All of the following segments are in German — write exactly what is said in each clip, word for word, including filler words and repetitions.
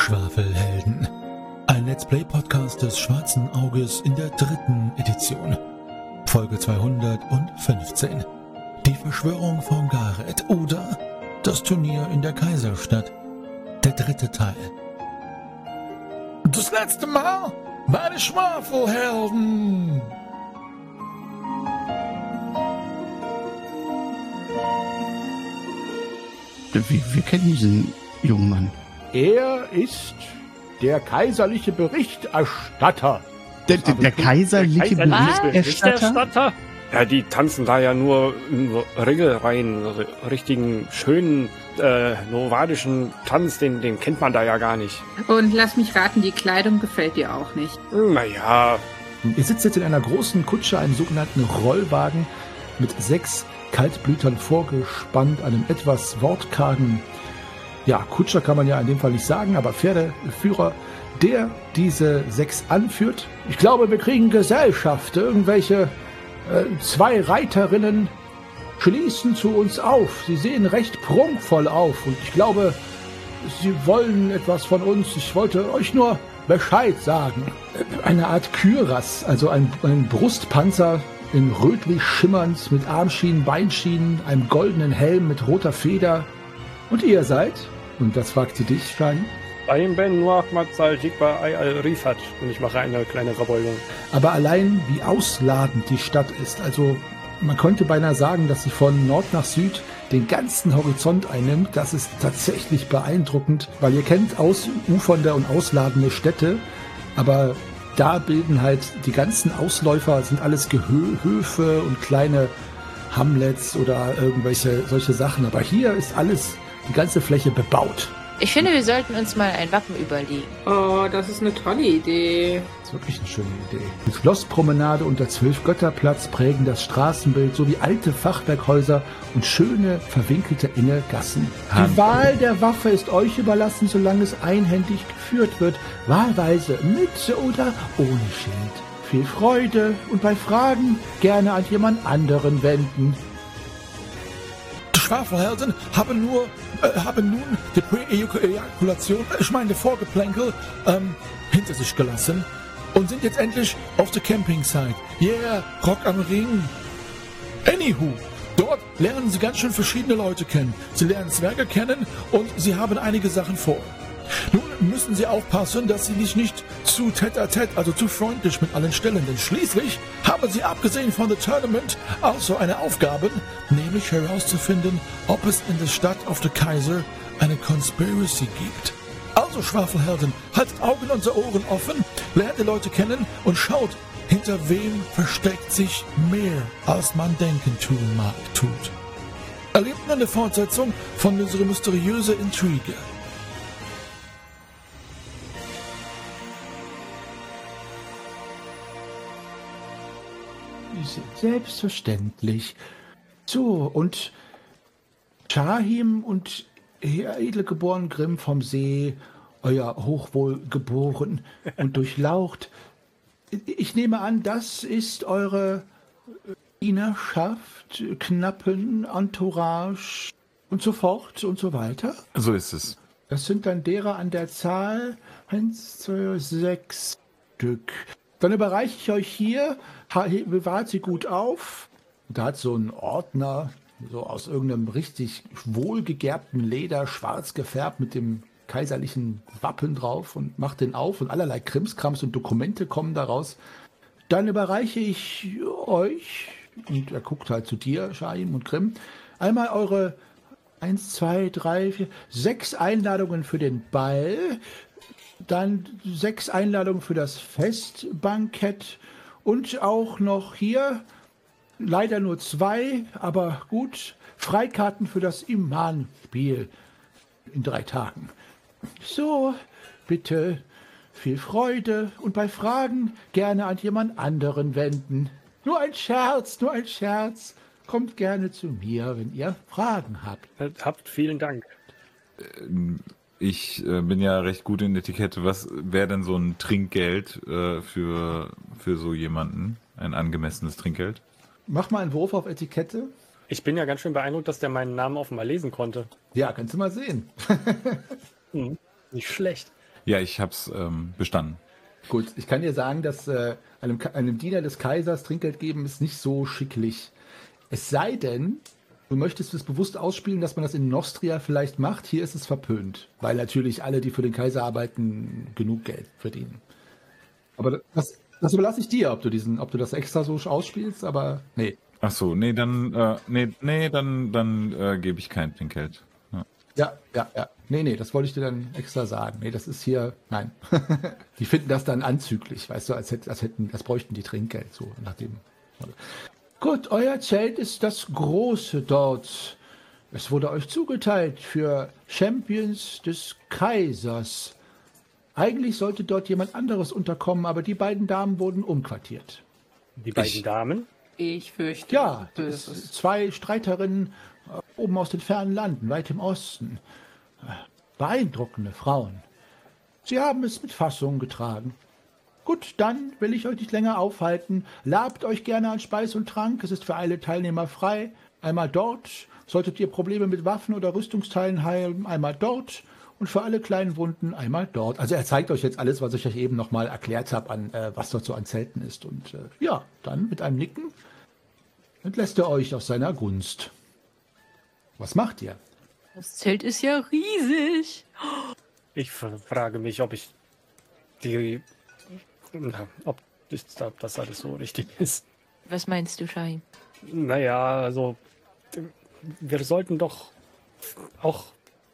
Schwafelhelden. Ein Let's Play-Podcast des Schwarzen Auges in der dritten Edition. Folge zweihundertfünfzehn. Die Verschwörung von Gareth oder das Turnier in der Kaiserstadt. Der dritte Teil. Das letzte Mal meine Schwafelhelden. Wir, wir kennen diesen jungen Mann. Er ist der kaiserliche Berichterstatter. Der, der, der kaiserliche der Berichterstatter? Berichterstatter? Ja, die tanzen da ja nur in Regelreihen, richtigen, schönen, äh, nomadischen Tanz, den, den kennt man da ja gar nicht. Und lass mich raten, die Kleidung gefällt dir auch nicht. Naja. Ihr sitzt jetzt in einer großen Kutsche, einem sogenannten Rollwagen, mit sechs Kaltblütern vorgespannt, einem etwas wortkargen, ja, Kutscher kann man ja in dem Fall nicht sagen, aber Pferdeführer, der diese sechs anführt. Ich glaube, wir kriegen Gesellschaft. Irgendwelche äh, zwei Reiterinnen schließen zu uns auf. Sie sehen recht prunkvoll auf und ich glaube, sie wollen etwas von uns. Ich wollte euch nur Bescheid sagen. Eine Art Kürass, also ein, ein Brustpanzer in rötlich schimmernd mit Armschienen, Beinschienen, einem goldenen Helm mit roter Feder. Und ihr seid, und das fragt sie dich, Stein. Beim Ben Nuach Matzal Jigba Ay al-Rifat und ich mache eine kleine Verbeugung. Aber allein wie ausladend die Stadt ist, also man könnte beinahe sagen, dass sie von Nord nach Süd den ganzen Horizont einnimmt. Das ist tatsächlich beeindruckend, weil ihr kennt ausufernde und ausladende Städte, aber da bilden halt die ganzen Ausläufer, sind alles Gehöfe und kleine Hamlets oder irgendwelche solche Sachen. Aber hier ist alles, die ganze Fläche bebaut. Ich finde, wir sollten uns mal ein Wappen überlegen. Oh, das ist eine tolle Idee. Das ist wirklich eine schöne Idee. Die Schlosspromenade und der Zwölfgötterplatz prägen das Straßenbild sowie alte Fachwerkhäuser und schöne, verwinkelte enge Gassen. Die Wahl der Waffe ist euch überlassen, solange es einhändig geführt wird. Wahlweise mit oder ohne Schild. Viel Freude und bei Fragen gerne an jemand anderen wenden. Die Schwafelhelden haben nur, äh, haben nun die Präejakulation, ich meine Vorgeplänkel, ähm, hinter sich gelassen und sind jetzt endlich auf der Campingsite. Yeah, Rock am Ring. Anywho, dort lernen sie ganz schön verschiedene Leute kennen. Sie lernen Zwerge kennen und sie haben einige Sachen vor. Nun müssen sie aufpassen, dass sie sich nicht zu tête-à-tête, also zu freundlich mit allen stellen, denn schließlich haben sie abgesehen von der Tournament also eine Aufgabe, nämlich herauszufinden, ob es in der Stadt auf der Kaiser eine Conspiracy gibt. Also Schwafelhelden, haltet Augen und Ohren offen, lernt die Leute kennen und schaut, hinter wem versteckt sich mehr, als man denken tun mag, tut. Erlebt nun eine Fortsetzung von unserer mysteriösen Intrige. Selbstverständlich. So, und Shahim und Herr Edelgeboren Grimm vom See, euer Hochwohlgeboren und durchlaucht. Ich nehme an, das ist eure Dienerschaft, Knappen, Entourage und so fort und so weiter. So ist es. Das sind dann derer an der Zahl eins, zwei, sechs Stück. Dann überreiche ich euch hier, bewahrt sie gut auf. Da hat so ein Ordner, so aus irgendeinem richtig wohlgegerbten Leder, schwarz gefärbt mit dem kaiserlichen Wappen drauf und macht den auf und allerlei Krimskrams und Dokumente kommen daraus. Dann überreiche ich euch, und er guckt halt zu dir, Shahim und Grimm, einmal eure eins, zwei, drei, vier, sechs Einladungen für den Ball. Dann sechs Einladungen für das Festbankett und auch noch hier, leider nur zwei, aber gut, Freikarten für das Imman-Spiel in drei Tagen. So, bitte, viel Freude und bei Fragen gerne an jemand anderen wenden. Nur ein Scherz, nur ein Scherz. Kommt gerne zu mir, wenn ihr Fragen habt. Habt vielen Dank. Ähm Ich äh, bin ja recht gut in Etikette. Was wäre denn so ein Trinkgeld äh, für, für so jemanden? Ein angemessenes Trinkgeld? Mach mal einen Wurf auf Etikette. Ich bin ja ganz schön beeindruckt, dass der meinen Namen offenbar lesen konnte. Ja, kannst du mal sehen. Hm, nicht schlecht. Ja, ich hab's ähm, bestanden. Gut, ich kann dir sagen, dass äh, einem, einem Diener des Kaisers Trinkgeld geben ist nicht so schicklich. Es sei denn, du möchtest es bewusst ausspielen, dass man das in Nostria vielleicht macht. Hier ist es verpönt, weil natürlich alle, die für den Kaiser arbeiten, genug Geld verdienen. Aber das, das überlasse ich dir, ob du diesen, ob du das extra so ausspielst, aber nee. Ach so, nee, dann, äh, nee, nee, dann, dann äh, gebe ich kein Trinkgeld. Ja. Ja, ja, ja. Nee, nee, das wollte ich dir dann extra sagen. Nee, das ist hier, nein. Die finden das dann anzüglich, weißt du, als, hätt, als hätten, als bräuchten die Trinkgeld, so nach dem. Gut, euer Zelt ist das große dort. Es wurde euch zugeteilt für Champions des Kaisers. Eigentlich sollte dort jemand anderes unterkommen, aber die beiden Damen wurden umquartiert. Die beiden Ich- Damen? Ich fürchte, Ja, das es- ist zwei Streiterinnen äh, oben aus den fernen Landen, weit im Osten. Äh, Beeindruckende Frauen. Sie haben es mit Fassung getragen. Gut, dann will ich euch nicht länger aufhalten. Labt euch gerne an Speis und Trank. Es ist für alle Teilnehmer frei. Einmal dort. Solltet ihr Probleme mit Waffen oder Rüstungsteilen heilen, einmal dort. Und für alle kleinen Wunden einmal dort. Also er zeigt euch jetzt alles, was ich euch eben nochmal erklärt habe, an äh, was dort so an Zelten ist. Und äh, ja, dann mit einem Nicken entlässt er euch aus seiner Gunst. Was macht ihr? Das Zelt ist ja riesig. Ich f- frage mich, ob ich die. Na, ob das, ob das alles so richtig ist. Was meinst du, Shahim? Naja, also. Wir sollten doch auch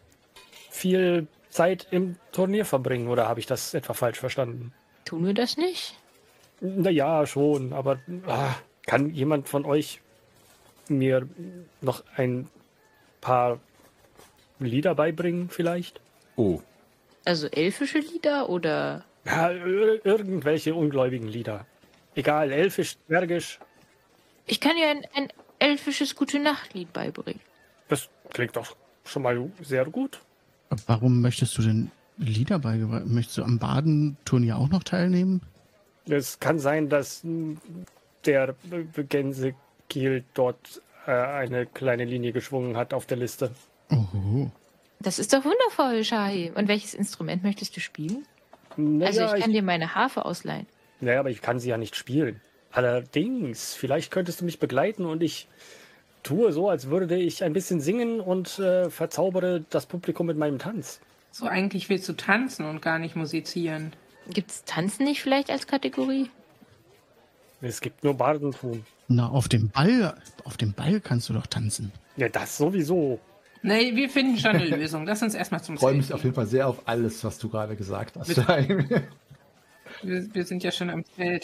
viel Zeit im Turnier verbringen, oder habe ich das etwa falsch verstanden? Tun wir das nicht? Naja, schon, aber ah, kann jemand von euch mir noch ein paar Lieder beibringen, vielleicht? Oh, Also elfische Lieder oder... Ja, ir- irgendwelche ungläubigen Lieder. Egal, elfisch, zwergisch, Ich kann dir ein, ein elfisches Gute-Nacht-Lied beibringen. das klingt doch schon mal sehr gut. Warum möchtest du denn Lieder beigebracht? Möchtest du am Badenturnier auch noch teilnehmen? Es kann sein, dass mh, der B- Gänsekiel dort äh, eine kleine Linie geschwungen hat auf der Liste. Oh, Das ist doch wundervoll, Shahim. Und welches Instrument möchtest du spielen? Naja, Also ich kann ich, dir meine Harfe ausleihen. naja, aber ich kann sie ja nicht spielen. Allerdings, vielleicht könntest du mich begleiten und ich tue so, als würde ich ein bisschen singen und äh, verzaubere das Publikum mit meinem Tanz. so, eigentlich willst du tanzen und gar nicht musizieren. Gibt's Tanzen nicht vielleicht als Kategorie? Es gibt nur Bardentum. na, auf dem Ball, auf dem Ball kannst du doch tanzen. Ja, das sowieso. Nee, wir finden schon eine Lösung. Lass uns erstmal zum Ich freue Zelt mich auf gehen. jeden Fall sehr auf alles, was du gerade gesagt hast. Wir, wir sind ja schon am Zelt.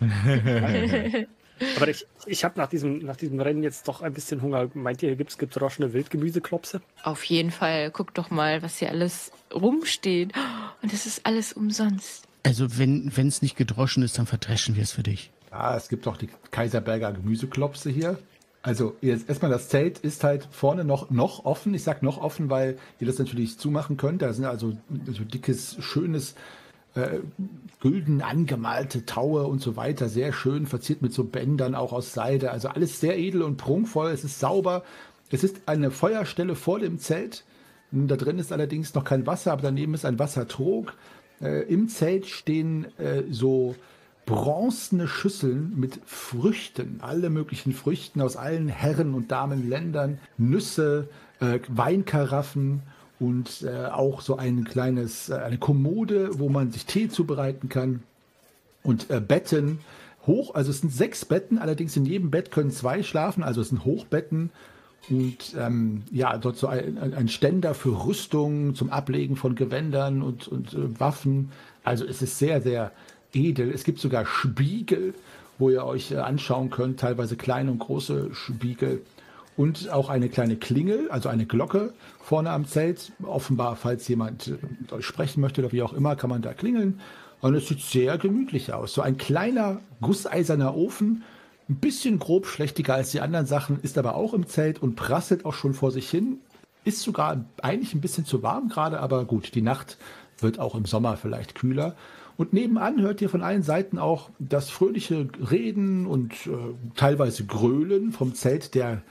Aber ich, ich habe nach diesem, nach diesem Rennen jetzt doch ein bisschen Hunger. Meint ihr, hier gibt's gedroschene Wildgemüseklopse? Auf jeden Fall. Guck doch mal, was hier alles rumsteht. Und das ist alles umsonst. Also wenn es nicht gedroschen ist, dann verdreschen wir es für dich. Ja, es gibt auch die Kaiserberger Gemüseklopse hier. Also jetzt erstmal, das Zelt ist halt vorne noch, noch offen. Ich sag noch offen, weil ihr das natürlich zumachen könnt. Da sind also so dickes, schönes, äh, gülden angemalte Taue und so weiter. Sehr schön, verziert mit so Bändern auch aus Seide. Also alles sehr edel und prunkvoll. Es ist sauber. Es ist eine Feuerstelle vor dem Zelt. Da drin ist allerdings noch kein Wasser, aber daneben ist ein Wassertrog. Äh, Im Zelt stehen äh, so bronzene Schüsseln mit Früchten, alle möglichen Früchten aus allen Herren- und Damenländern, Nüsse, äh, Weinkaraffen und äh, auch so ein kleines, äh, eine Kommode, wo man sich Tee zubereiten kann und äh, Betten hoch, also es sind sechs Betten, allerdings in jedem Bett können zwei schlafen, also es sind Hochbetten und ähm, ja, dort so ein, ein Ständer für Rüstung zum Ablegen von Gewändern und, und äh, Waffen, also es ist sehr, sehr edel. Es gibt sogar Spiegel, wo ihr euch äh, anschauen könnt, teilweise kleine und große Spiegel. Und auch eine kleine Klingel, also eine Glocke vorne am Zelt. Offenbar, falls jemand äh, mit euch sprechen möchte oder wie auch immer, kann man da klingeln. Und es sieht sehr gemütlich aus. So ein kleiner, gusseiserner Ofen, ein bisschen grob schlechtiger als die anderen Sachen, ist aber auch im Zelt und prasselt auch schon vor sich hin. Ist sogar eigentlich ein bisschen zu warm gerade, aber gut, die Nacht wird auch im Sommer vielleicht kühler. Und nebenan hört ihr von allen Seiten auch das fröhliche Reden und äh, teilweise Grölen vom Zelt der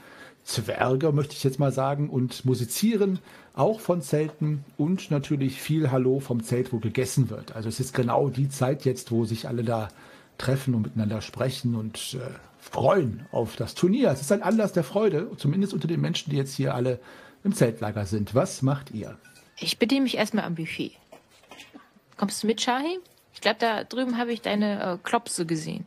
Zwerge, möchte ich jetzt mal sagen, und musizieren auch von Zelten und natürlich viel Hallo vom Zelt, wo gegessen wird. Also es ist genau die Zeit jetzt, wo sich alle da treffen und miteinander sprechen und äh, freuen auf das Turnier. Es ist ein Anlass der Freude, zumindest unter den Menschen, die jetzt hier alle im Zeltlager sind. Was macht ihr? Ich bediene mich erstmal am Buffet. Kommst du mit, Shahi? Ich glaube, da drüben habe ich deine äh, Klopse gesehen.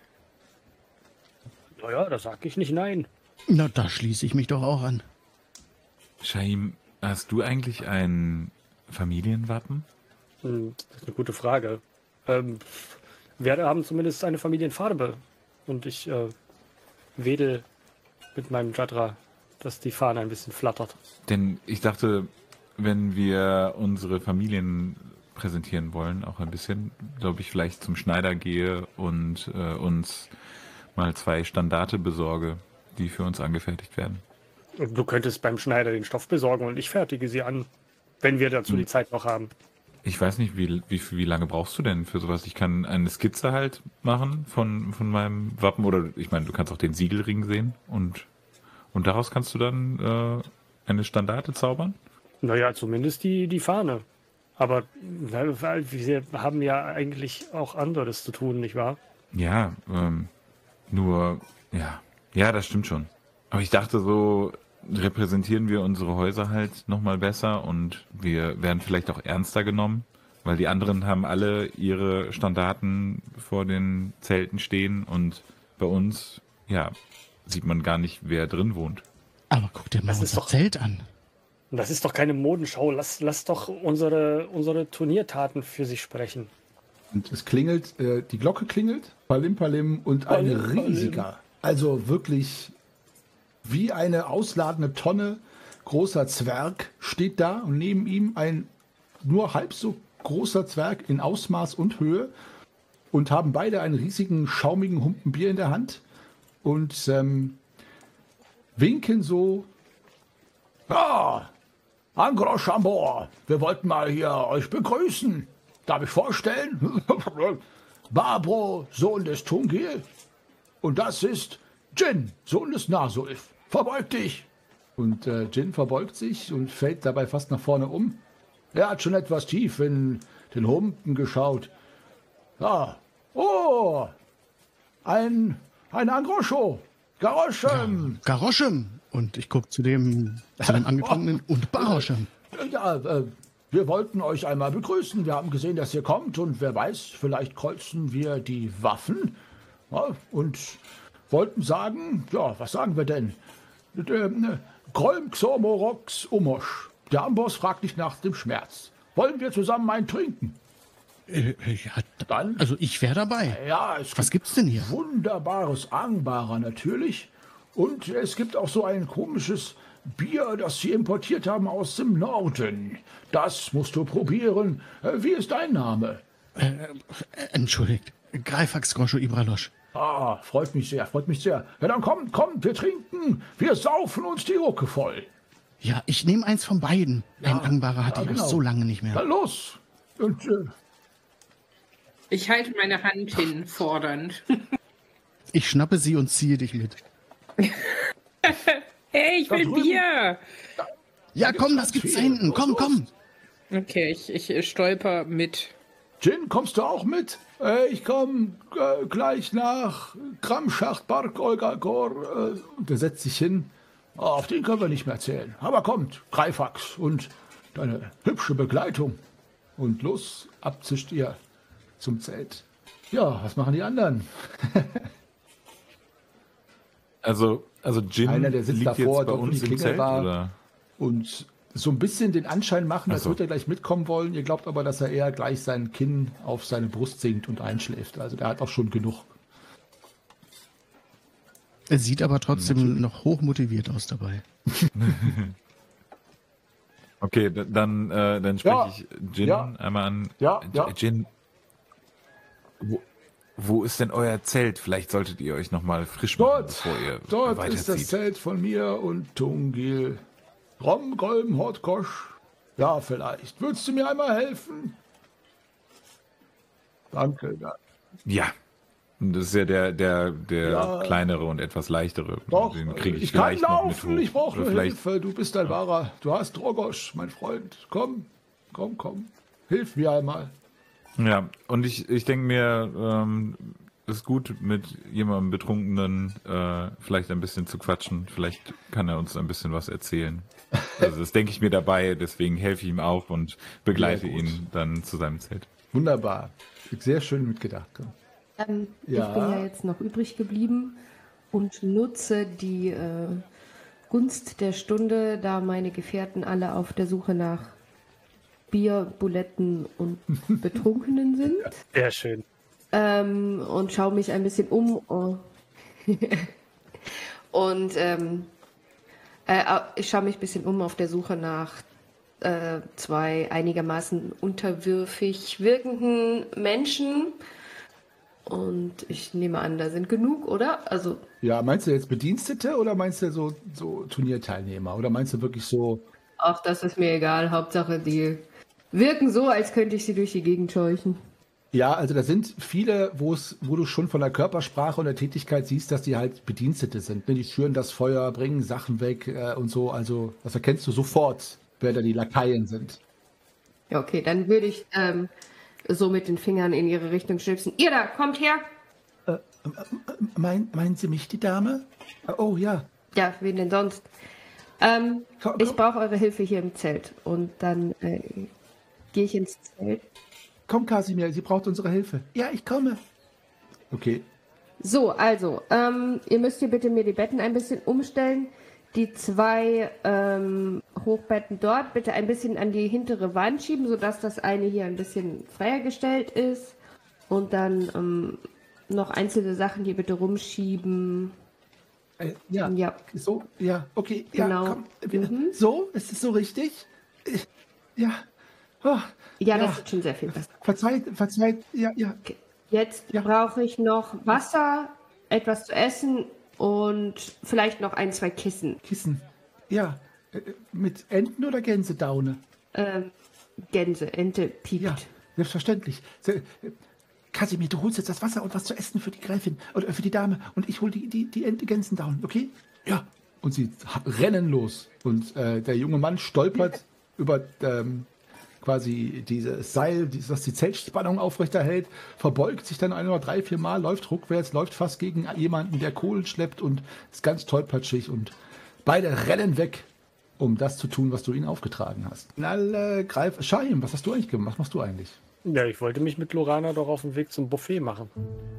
Naja, da sag ich nicht nein. Na, da schließe ich mich doch auch an. Shaim, hast du eigentlich ein Familienwappen? Hm, das ist eine gute Frage. Ähm, wir haben zumindest eine Familienfarbe. Und ich äh, wedel mit meinem Jadra, dass die Fahne ein bisschen flattert. Denn ich dachte, wenn wir unsere Familien präsentieren wollen, auch ein bisschen, glaube ich, vielleicht zum Schneider gehe und äh, uns mal zwei Standarte besorge, die für uns angefertigt werden. Du könntest beim Schneider den Stoff besorgen und ich fertige sie an, wenn wir dazu hm. die Zeit noch haben. Ich weiß nicht, wie, wie, wie lange brauchst du denn für sowas? Ich kann eine Skizze halt machen von, von meinem Wappen oder ich meine, du kannst auch den Siegelring sehen und, und daraus kannst du dann äh, eine Standarte zaubern? Naja, zumindest die, die Fahne. Aber na, wir haben ja eigentlich auch anderes zu tun, nicht wahr? Ja, ähm, nur, ja, ja, das stimmt schon. Aber ich dachte, so repräsentieren wir unsere Häuser halt nochmal besser und wir werden vielleicht auch ernster genommen, weil die anderen haben alle ihre Standarten vor den Zelten stehen und bei uns, ja, sieht man gar nicht, wer drin wohnt. Aber guck dir mal Das ist unser doch- Zelt an. Das ist doch keine Modenschau. Lass, lass doch unsere, unsere Turniertaten für sich sprechen. Und es klingelt, äh, die Glocke klingelt, Palim Palim und ein Palim, Palim. riesiger, also wirklich wie eine ausladende Tonne großer Zwerg steht da und neben ihm ein nur halb so großer Zwerg in Ausmaß und Höhe und haben beide einen riesigen, schaumigen Humpen Bier in der Hand und ähm, winken so. Ja, Angro Chambord, wir wollten mal hier euch begrüßen. Darf ich vorstellen? Barbro, Sohn des Tungil. Und das ist Jin, Sohn des Nasulf. Verbeug dich. Und äh, Jin verbeugt sich und fällt dabei fast nach vorne um. Er hat schon etwas tief in den Humpen geschaut. Ja. Oh, ein, ein Angroscho. Garoschem. Garoschem. Und ich gucke zu dem, zu dem Angetrunkenen und Baroschem. Ja, äh, wir wollten euch einmal begrüßen. Wir haben gesehen, dass ihr kommt und wer weiß, vielleicht kreuzen wir die Waffen ja, und wollten sagen, ja, was sagen wir denn? Grolm Xomorox Umosch. Der Amboss fragt nicht nach dem Schmerz. Wollen wir zusammen einen trinken? Äh, ja, Dann, also ich wäre dabei. ja, es Was gibt's denn hier? wunderbares Angbarer natürlich. Und es gibt auch so ein komisches Bier, das sie importiert haben aus dem Norden. Das musst du probieren. Äh, Wie ist dein Name? Äh, entschuldigt. Greifax Groscho Ibralosch. Ah, freut mich sehr, freut mich sehr. Ja, dann kommt, kommt, wir trinken. Wir saufen uns die Hucke voll. Ja, ich nehme eins von beiden. Ein Angbarer hatte ja, ich genau. auch so lange nicht mehr. Dann los. Und äh, Ich halte meine Hand hin, fordernd. Ich schnappe sie und ziehe dich mit. Hey, ich Da will drüben. Bier! Ja, komm, ganz das gibt's da viel. hinten. Los, Komm, los. komm. Okay, ich, ich äh, stolper mit. Jin, kommst du auch mit? Äh, ich komme äh, gleich nach Kramschacht, Bark, Olga, Gor. Äh, und der setzt sich hin. Ah, auf den können wir nicht mehr zählen. Aber kommt, Greifax und deine hübsche Begleitung. Und los, abzischt ihr zum Zelt. Ja, was machen die anderen? Also, also Jin Einer, der sitzt liegt davor, jetzt bei dort, wo die uns im Klingel Zelt, war. oder? Und so ein bisschen den Anschein machen, als Ach so. würde er gleich mitkommen wollen. Ihr glaubt aber, dass er eher gleich sein Kinn auf seine Brust sinkt und einschläft. Also der hat auch schon genug. Er sieht aber trotzdem noch hoch motiviert aus dabei. Okay, d- dann, äh, dann spreche Ja, ich Jin ja. einmal an. Ja, J- ja. Jin, wo, wo ist denn euer Zelt? Vielleicht solltet ihr euch nochmal frisch machen, Dort, bevor ihr dort ist das weiterzieht. Zelt von mir und Tungil. Rom, Golm, Hortkosch. Ja, vielleicht. Würdest du mir einmal helfen? Danke, ja. Ja, Das ist ja der, der, der Ja. kleinere und etwas leichtere. Doch, Den kriege ich, ich kann vielleicht noch mit laufen, hoch. ich brauche Oder nur vielleicht, Hilfe. Du bist ein wahrer, du hast Drogosch, mein Freund. Komm, komm, komm. Hilf mir einmal. Ja, und ich, ich denke mir, ähm, ist gut, mit jemandem Betrunkenen äh, vielleicht ein bisschen zu quatschen. Vielleicht kann er uns ein bisschen was erzählen. Also das denke ich mir dabei, deswegen helfe ich ihm auch und begleite Sehr gut. ihn dann zu seinem Zelt. Wunderbar. Sehr schön mitgedacht. Ähm, Ja. Ich bin ja jetzt noch übrig geblieben und nutze die äh, Gunst der Stunde, da meine Gefährten alle auf der Suche nach Bier, Buletten und Betrunkenen sind. Sehr schön. Ähm, und schaue mich ein bisschen um. Oh. und ähm, äh, ich schaue mich ein bisschen um auf der Suche nach äh, zwei einigermaßen unterwürfig wirkenden Menschen. Und ich nehme an, da sind genug, oder? Also, Ja, meinst du jetzt Bedienstete oder meinst du so, so Turnierteilnehmer? Oder meinst du wirklich so, auch das ist mir egal. Hauptsache, die wirken so, als könnte ich sie durch die Gegend scheuchen. ja, also da sind viele, wo es, wo du schon von der Körpersprache und der Tätigkeit siehst, dass die halt Bedienstete sind. Ne? Die schüren das Feuer, bringen Sachen weg äh, und so. Also das erkennst du sofort, wer da die Lakaien sind. Ja, okay, dann würde ich ähm, so mit den Fingern in ihre Richtung schnipsen. Ihr da, kommt her! Mein, meinen Sie mich, die Dame? Oh ja. Ja, wen denn sonst? Ähm, Komm, ich komm. brauche eure Hilfe hier im Zelt. Und dann äh, gehe ich ins Zelt. Komm, Kasimir, sie braucht unsere Hilfe. Ja, ich komme. Okay. So, also, ähm, ihr müsst hier bitte mir die Betten ein bisschen umstellen. Die zwei ähm, Hochbetten dort bitte ein bisschen an die hintere Wand schieben, sodass das eine hier ein bisschen freier gestellt ist. Und dann ähm, noch einzelne Sachen hier bitte rumschieben. Äh, ja. Ja. So, ja, okay. Ja, Genau. komm. Wir- Mhm. So, ist es so richtig? Äh, Ja. Oh, Ja, Ja. das ist schon sehr viel besser. verzeiht, verzeiht. Ja, ja. Okay. Jetzt Ja. brauche ich noch Wasser, etwas zu essen und vielleicht noch ein, zwei Kissen. Kissen. Ja. Äh, Mit Enten oder Gänsedaune? Ähm, Gänse, Ente, piept. Ja, selbstverständlich. Se- äh, Kasimir, du holst jetzt das Wasser und was zu essen für die Gräfin oder für die Dame und ich hole die, die, die Ente Gänsendaune, okay? Ja. Und sie ha- rennen los und äh, der junge Mann stolpert über ähm, quasi dieses Seil, dieses, das die Zeltspannung aufrechterhält, verbeugt sich dann ein oder drei, vier Mal, läuft rückwärts, läuft fast gegen jemanden, der Kohlen schleppt und ist ganz tollpatschig und beide rennen weg, um das zu tun, was du ihnen aufgetragen hast. Na, äh, Greif, Shahim, was hast du eigentlich gemacht? Was machst du eigentlich? Ja, ich wollte mich mit Lorana doch auf den Weg zum Buffet machen.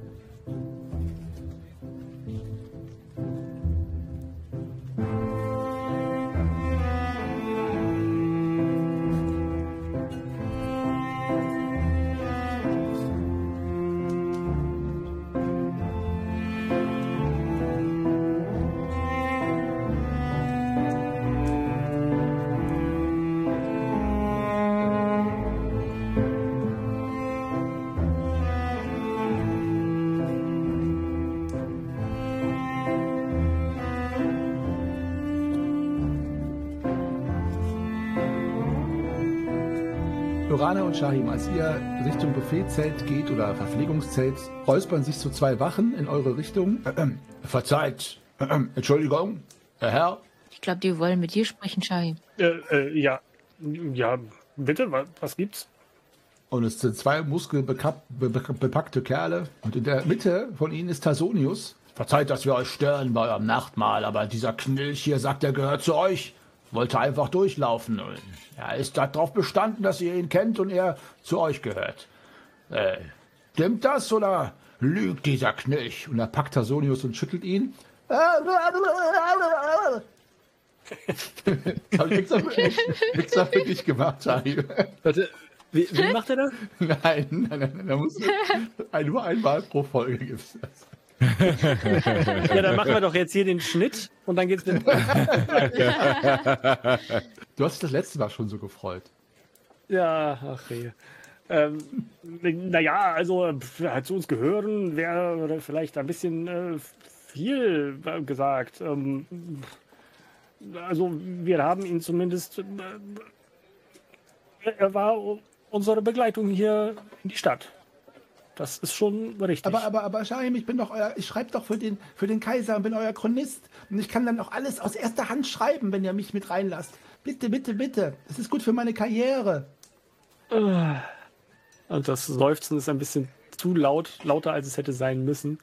Lorana und Shahim, als ihr Richtung Buffetzelt geht oder Verpflegungszelt, räuspern sich so zwei Wachen in eure Richtung. Ähm, verzeiht, ähm, Entschuldigung, Herr Herr. Ich glaube, die wollen mit dir sprechen, Shahim. Äh, äh, ja. Ja, bitte, was, was gibt's? Und es sind zwei muskelbepackte Kerle. Und in der Mitte von ihnen ist Tasonius. Verzeiht, dass wir euch stören bei eurem Nachtmahl, aber dieser Knilch hier sagt, er gehört zu euch. Wollte einfach durchlaufen. Und er ist darauf bestanden, dass ihr ihn kennt und er zu euch gehört. Äh, stimmt das oder lügt dieser Knilch? Und er packt Tasonius und schüttelt ihn. Hab ich extra für dich, extra für dich gemacht, Shahim. Warte, wie, wie macht er das? Nein, nein, nein, nein, da muss ein, nur einmal pro Folge gibt's das. Ja, dann machen wir doch jetzt hier den Schnitt und dann geht's mit. Du hast dich das letzte Mal schon so gefreut. Ja, ach je. Ähm, naja, also pf, zu uns gehören wäre vielleicht ein bisschen äh, viel äh, gesagt. Ähm, also wir haben ihn zumindest. Äh, er war unsere Begleitung hier in die Stadt. Das ist schon richtig. Aber, aber, aber, Shahim, ich bin doch euer, ich schreibe doch für den, für den Kaiser und bin euer Chronist. Und ich kann dann auch alles aus erster Hand schreiben, wenn ihr mich mit reinlasst. Bitte, bitte, bitte. Das ist gut für meine Karriere. Und das Seufzen ist ein bisschen zu laut, lauter als es hätte sein müssen.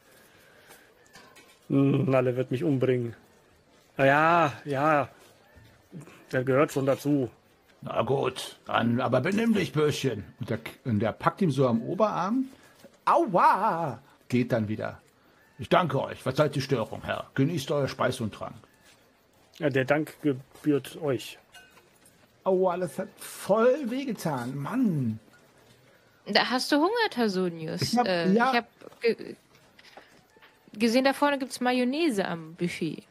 Nalle wird mich umbringen. Naja, ja, der gehört schon dazu. Na gut, dann aber benimm dich, Bürschchen. Und der, und der packt ihm so am Oberarm. Aua! Geht dann wieder. Ich danke euch. Verzeiht die Störung, Herr. Genießt euer Speis und Trank. Ja, der Dank gebührt euch. Aua, das hat voll wehgetan. Mann. Da hast du Hunger, Tasonius. Ich hab- äh, ja. ich habe ge gesehen, da vorne gibt es Mayonnaise am Buffet.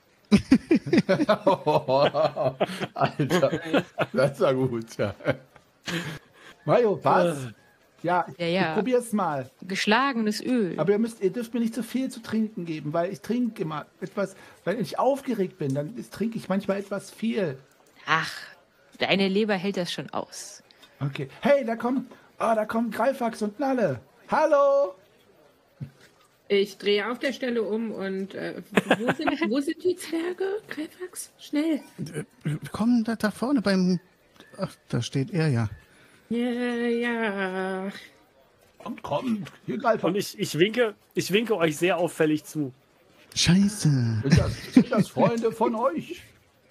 Alter, das war gut, ja. Mayo, was? Ja, ich, Ja, ja. ich probier's mal. Geschlagenes Öl. Aber ihr müsst, ihr dürft mir nicht zu viel zu trinken geben, weil ich trinke immer etwas, wenn ich aufgeregt bin, dann ist, trinke ich manchmal etwas viel. Ach, deine Leber hält das schon aus. Okay. Hey, da kommen, oh, da kommen Greifax und Nalle. Hallo! Ich drehe auf der Stelle um und äh, wo, sind, wo sind die Zwerge? Greifax, schnell. Komm da, da vorne beim... Ach, da steht er ja. Ja, ja. Kommt, kommt, hier Greifax. Und ich, ich, winke, ich winke euch sehr auffällig zu. Scheiße. Sind das, sind das Freunde von euch?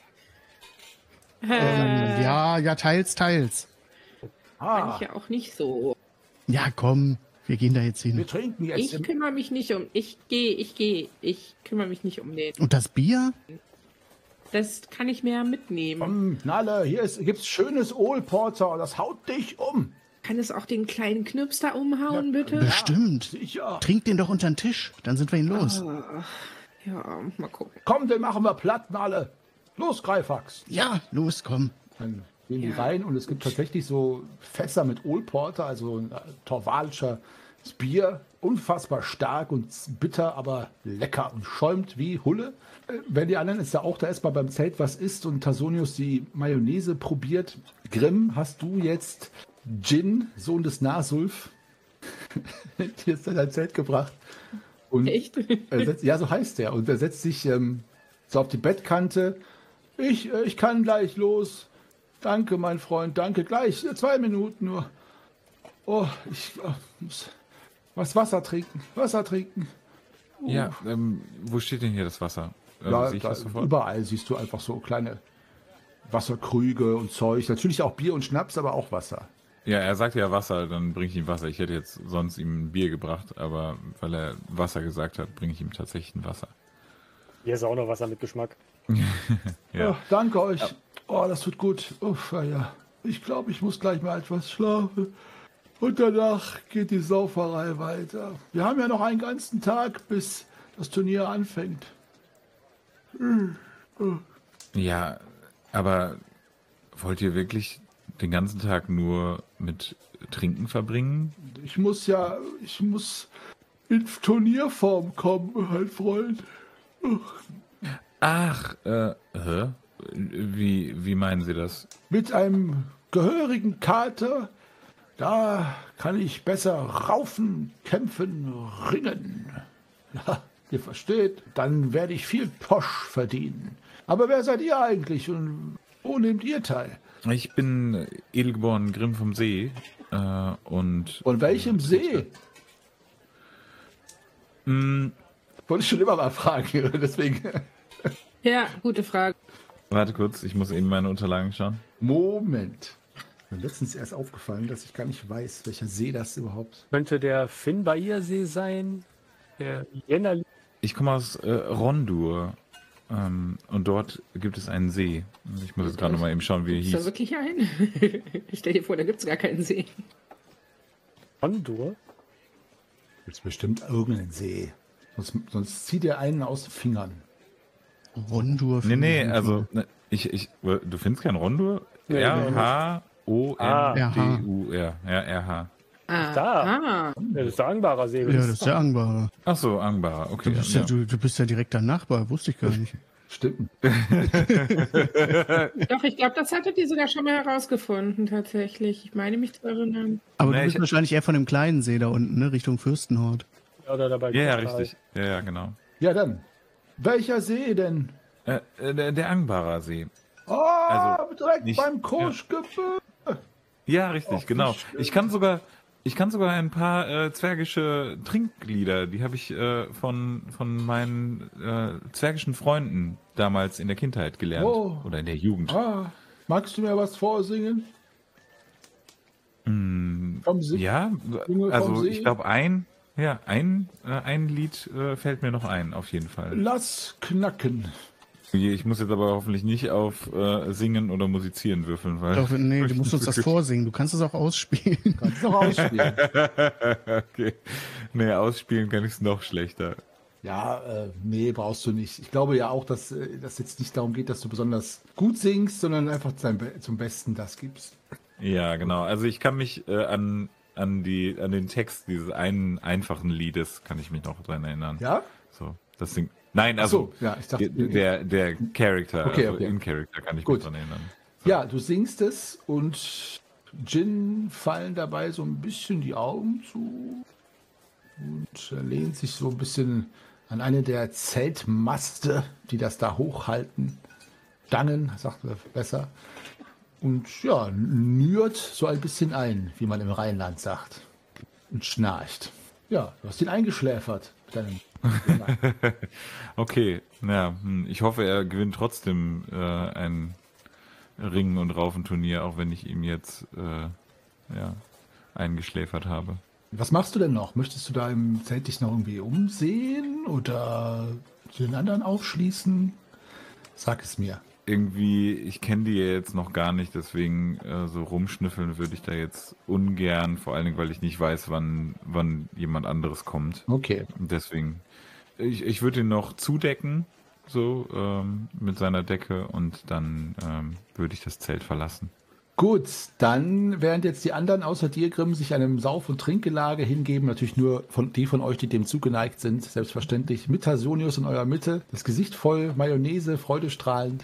Ähm, ja, ja, teils, teils. Kann Ah, ich ja auch nicht so. Ja, komm, wir gehen da jetzt hin. wir trinken jetzt. Ich Im, kümmere mich nicht um. Ich gehe, ich gehe. Ich kümmere mich nicht um den. Und das Bier? Das kann ich mir ja mitnehmen. Komm, Nalle, hier ist, gibt's schönes Ohlporter, das haut dich um. Kann es auch den kleinen Knirps da umhauen, bitte? Bestimmt. Sicher. Trink den doch unter den Tisch, dann sind wir ihn los. Ja, mal gucken. Komm, den machen wir platt, Nalle. Los, Greifax. Ja, los, komm. Dann gehen die rein und es gibt tatsächlich so Fässer mit Ohlporter, also ein torwalischer Bier, unfassbar stark und bitter, aber lecker und schäumt wie Hulle. Äh, Wenn die anderen ist da auch da erstmal beim Zelt was isst und Tasonius die Mayonnaise probiert. Grimm, hast du jetzt Jin, Sohn des Nasulf, hier ist in dein Zelt gebracht. Und Echt? er setzt, ja, so heißt er. Und er setzt sich ähm, so auf die Bettkante. Ich, äh, ich kann gleich los. Danke, mein Freund, danke. Gleich, äh, zwei Minuten nur. Oh, ich äh, muss was Wasser trinken. Wasser trinken. Ja, ähm, wo steht denn hier das Wasser? Äh, Ja, sehe ich da, das sofort? überall siehst du einfach so kleine Wasserkrüge und Zeug. Natürlich auch Bier und Schnaps, aber auch Wasser. Ja, er sagte ja Wasser, dann bringe ich ihm Wasser. Ich hätte jetzt sonst ihm ein Bier gebracht, aber weil er Wasser gesagt hat, bringe ich ihm tatsächlich ein Wasser. Hier ist auch noch Wasser mit Geschmack. Ja. Oh, danke euch. Oh, das tut gut. Uff, ja. Ich glaube, ich muss gleich mal etwas schlafen. Und danach geht die Sauferei weiter. Wir haben ja noch einen ganzen Tag, bis das Turnier anfängt. Ja, aber wollt ihr wirklich den ganzen Tag nur mit Trinken verbringen? Ich muss ja, ich muss in Turnierform kommen, mein Freund. Ach, äh, hä? Wie, wie meinen Sie das? Mit einem gehörigen Kater, da kann ich besser raufen, kämpfen, ringen. Ja, ihr versteht, dann werde ich viel Posch verdienen. Aber wer seid ihr eigentlich und wo nehmt ihr teil? Ich bin edelgeboren Grimm vom See äh, und... Von welchem See? Mh, Wollte ich schon immer mal fragen, deswegen. Ja, gute Frage. warte kurz, ich muss eben meine Unterlagen schauen. Moment. Mir ist letztens erst aufgefallen, dass ich gar nicht weiß, welcher See das überhaupt. Könnte der Finnbayer-See sein? Der Jänner. Ich komme aus äh, Rondur ähm, und dort gibt es einen See. Ich muss jetzt gerade noch mal eben schauen, wie er Ist da hieß. wirklich ein? Ich stell dir vor, da gibt es gar keinen See. Hondur? Gibt bestimmt irgendeinen See. Sonst, sonst zieht ihr einen aus den Fingern. Rondur. Nee, nee, also ne, ich, ich, du findest kein Rondur? Nee, R H O N D U R. Ja, R H. Ah, Da. ah. Ja, das ist der Angbarer See. Ja, das ist der Angbare. Ach so, Angbara, okay. Du bist ja, ja. du, du bist ja direkt dein Nachbar, wusste ich gar nicht. Stimmt. Doch, ich glaube, das hattet ihr sogar schon mal herausgefunden, tatsächlich. Ich meine mich zu erinnern. Aber Nee, du bist ich- wahrscheinlich eher von dem kleinen See da unten, ne? Richtung Fürstenhort. Oder dabei Ja, ja, Quartal. richtig. Ja, ja, genau. Ja, dann. Welcher See denn? Äh, äh, der, der Angbarer See. Oh, Also, direkt nicht- beim Koschgebirge. Ja, richtig, Ach, genau. wie schön. Ich kann sogar, ich kann sogar ein paar äh, zwergische Trinklieder, die habe ich äh, von von meinen äh, zwergischen Freunden damals in der Kindheit gelernt Oh. oder in der Jugend. Ah, magst du mir was vorsingen? Vom See? Ja, Junge vom also See? ich glaube ein, ja ein äh, ein Lied äh, fällt mir noch ein, auf jeden Fall. Lass knacken. Ich muss jetzt aber hoffentlich nicht auf äh, Singen oder Musizieren würfeln, weil Doch, nee, du musst uns das vorsingen. Du kannst es auch ausspielen. Kannst noch ausspielen. okay. Nee, ausspielen kann ich es noch schlechter. Ja, äh, nee, brauchst du nicht. Ich glaube ja auch, dass äh, das jetzt nicht darum geht, dass du besonders gut singst, sondern einfach zum, Be- zum Besten das gibst. Ja, genau. Also ich kann mich äh, an an die an den Text dieses einen einfachen Liedes kann ich mich noch dran erinnern. Ja? So, das singt. Nein, Ach also so, ja, ich dachte- der der Charakter, Okay, also okay. in Character kann ich Gut. mich dran erinnern. Ja, du singst es und Jin fallen dabei so ein bisschen die Augen zu und er lehnt sich so ein bisschen an eine der Zeltmaste, die das da hochhalten. Dangen, sagt er besser. Und ja, nürt so ein bisschen ein, wie man im Rheinland sagt. Und schnarcht. Ja, du hast ihn eingeschläfert. mit deinem Okay, ja, hm, ich hoffe, er gewinnt trotzdem äh, ein Ringen- und Raufenturnier, auch wenn ich ihm jetzt äh, ja, eingeschläfert habe. Was machst du denn noch? Möchtest du da im Zelt dich noch irgendwie umsehen oder den anderen aufschließen? Sag es mir. Irgendwie, ich kenne die ja jetzt noch gar nicht, deswegen äh, so rumschnüffeln würde ich da jetzt ungern, vor allen Dingen, weil ich nicht weiß, wann, wann jemand anderes kommt. Okay. Und deswegen, ich, ich würde ihn noch zudecken, so ähm, mit seiner Decke und dann ähm, würde ich das Zelt verlassen. Gut, dann, während jetzt die anderen außer dir, Grimm, sich einem Sauf- und Trinkgelage hingeben, natürlich nur von die von euch, die dem zugeneigt sind, selbstverständlich, mit Tasonius in eurer Mitte, das Gesicht voll Mayonnaise, freudestrahlend.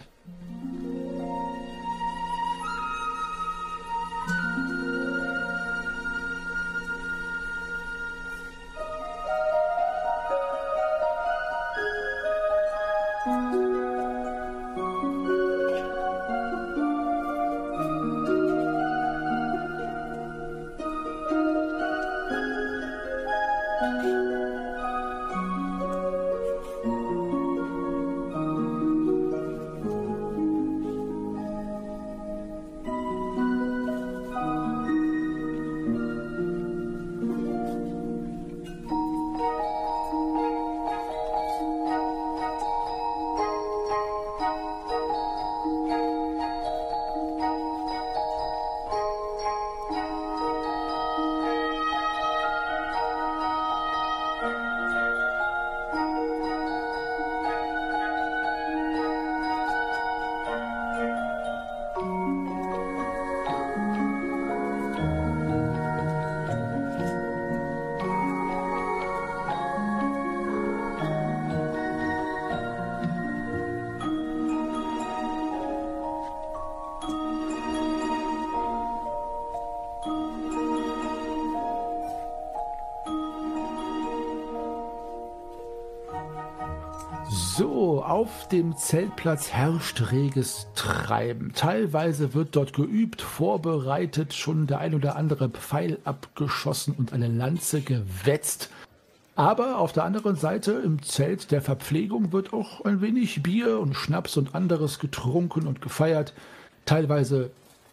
So, auf dem Zeltplatz herrscht reges Treiben. Teilweise wird dort geübt, vorbereitet, schon der ein oder andere Pfeil abgeschossen und eine Lanze gewetzt. Aber auf der anderen Seite im Zelt der Verpflegung wird auch ein wenig Bier und Schnaps und anderes getrunken und gefeiert. Teilweise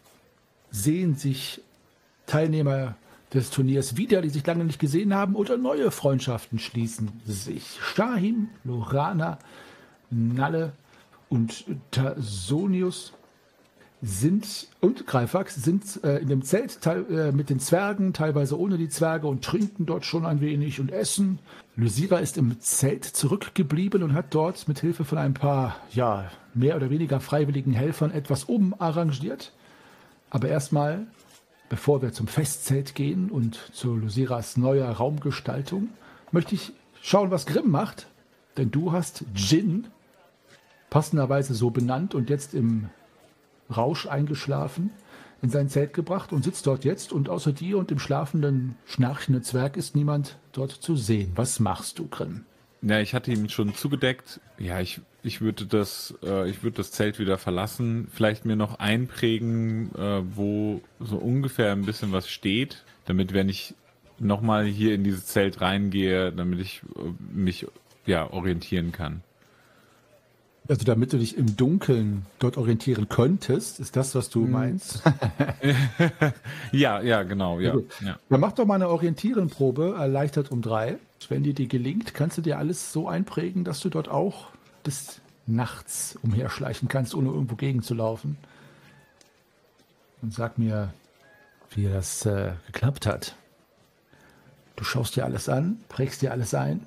sehen sich Teilnehmer des Turniers wieder, die sich lange nicht gesehen haben, oder neue Freundschaften schließen sich. Shahim, Lorana, Nalle und Tasonius sind und Greifax sind äh, in dem Zelt teil, äh, mit den Zwergen, teilweise ohne die Zwerge, und trinken dort schon ein wenig und essen. Lysira ist im Zelt zurückgeblieben und hat dort mit Hilfe von ein paar, ja, mehr oder weniger freiwilligen Helfern etwas umarrangiert. Aber erstmal, bevor wir zum Festzelt gehen und zu Lysiras neuer Raumgestaltung, möchte ich schauen, was Grimm macht. Denn du hast Jin passenderweise so benannt und jetzt im Rausch eingeschlafen, in sein Zelt gebracht und sitzt dort jetzt. Und außer dir und dem schlafenden, schnarchenden Zwerg ist niemand dort zu sehen. Was machst du, Grimm? Ja, ich hatte ihn schon zugedeckt. Ja, ich, ich würde das, äh, ich würde das Zelt wieder verlassen. Vielleicht mir noch einprägen, äh, wo so ungefähr ein bisschen was steht, damit, wenn ich nochmal hier in dieses Zelt reingehe, damit ich äh, mich ja orientieren kann. Also damit du dich im Dunkeln dort orientieren könntest, ist das, was du meinst? ja, ja, genau, ja. ja. Dann mach doch mal eine Orientierenprobe, erleichtert um drei. Wenn dir die gelingt, kannst du dir alles so einprägen, dass du dort auch des Nachts umherschleichen kannst, ohne irgendwo gegenzulaufen. Und sag mir, wie das äh, geklappt hat. Du schaust dir alles an, prägst dir alles ein.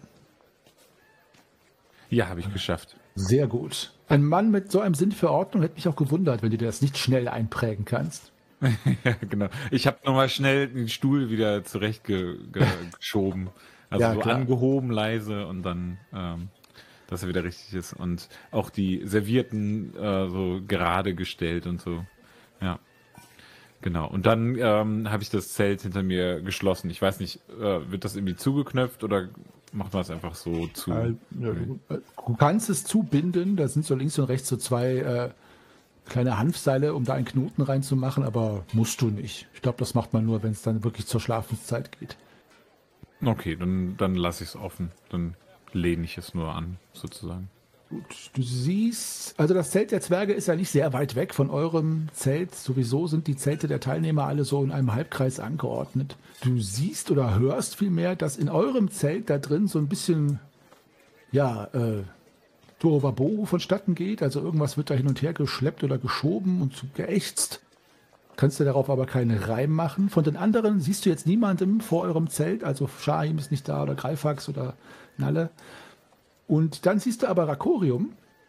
Ja, habe ich geschafft. Sehr gut. Ein Mann mit so einem Sinn für Ordnung hätte mich auch gewundert, wenn du dir das nicht schnell einprägen kannst. ja, genau. Ich habe nochmal schnell den Stuhl wieder zurechtgeschoben. Also Ja, so klar. angehoben, leise und dann, ähm, dass er wieder richtig ist. Und auch die Servierten äh, so gerade gestellt und so. Ja, genau. Und dann ähm, habe ich das Zelt hinter mir geschlossen. Ich weiß nicht, äh, wird das irgendwie zugeknöpft oder macht man es einfach so zu? Äh, ja, du, äh, du kannst es zubinden, da sind so links und rechts so zwei äh, kleine Hanfseile, um da einen Knoten reinzumachen, aber musst du nicht. Ich glaube, das macht man nur, wenn es dann wirklich zur Schlafenszeit geht. Okay, dann, dann lasse ich es offen. Dann lehne ich es nur an, sozusagen. Gut, du siehst, also das Zelt der Zwerge ist ja nicht sehr weit weg von eurem Zelt. Sowieso sind die Zelte der Teilnehmer alle so in einem Halbkreis angeordnet. Du siehst oder hörst vielmehr, dass in eurem Zelt da drin so ein bisschen, ja, äh, Tohuwabohu vonstatten geht. Also irgendwas wird da hin und her geschleppt oder geschoben und geächtzt. Kannst du darauf aber keinen Reim machen. Von den anderen siehst du jetzt niemanden vor eurem Zelt. Also Shahim ist nicht da oder Greifax oder Nalle. Und dann siehst du aber Rakorium,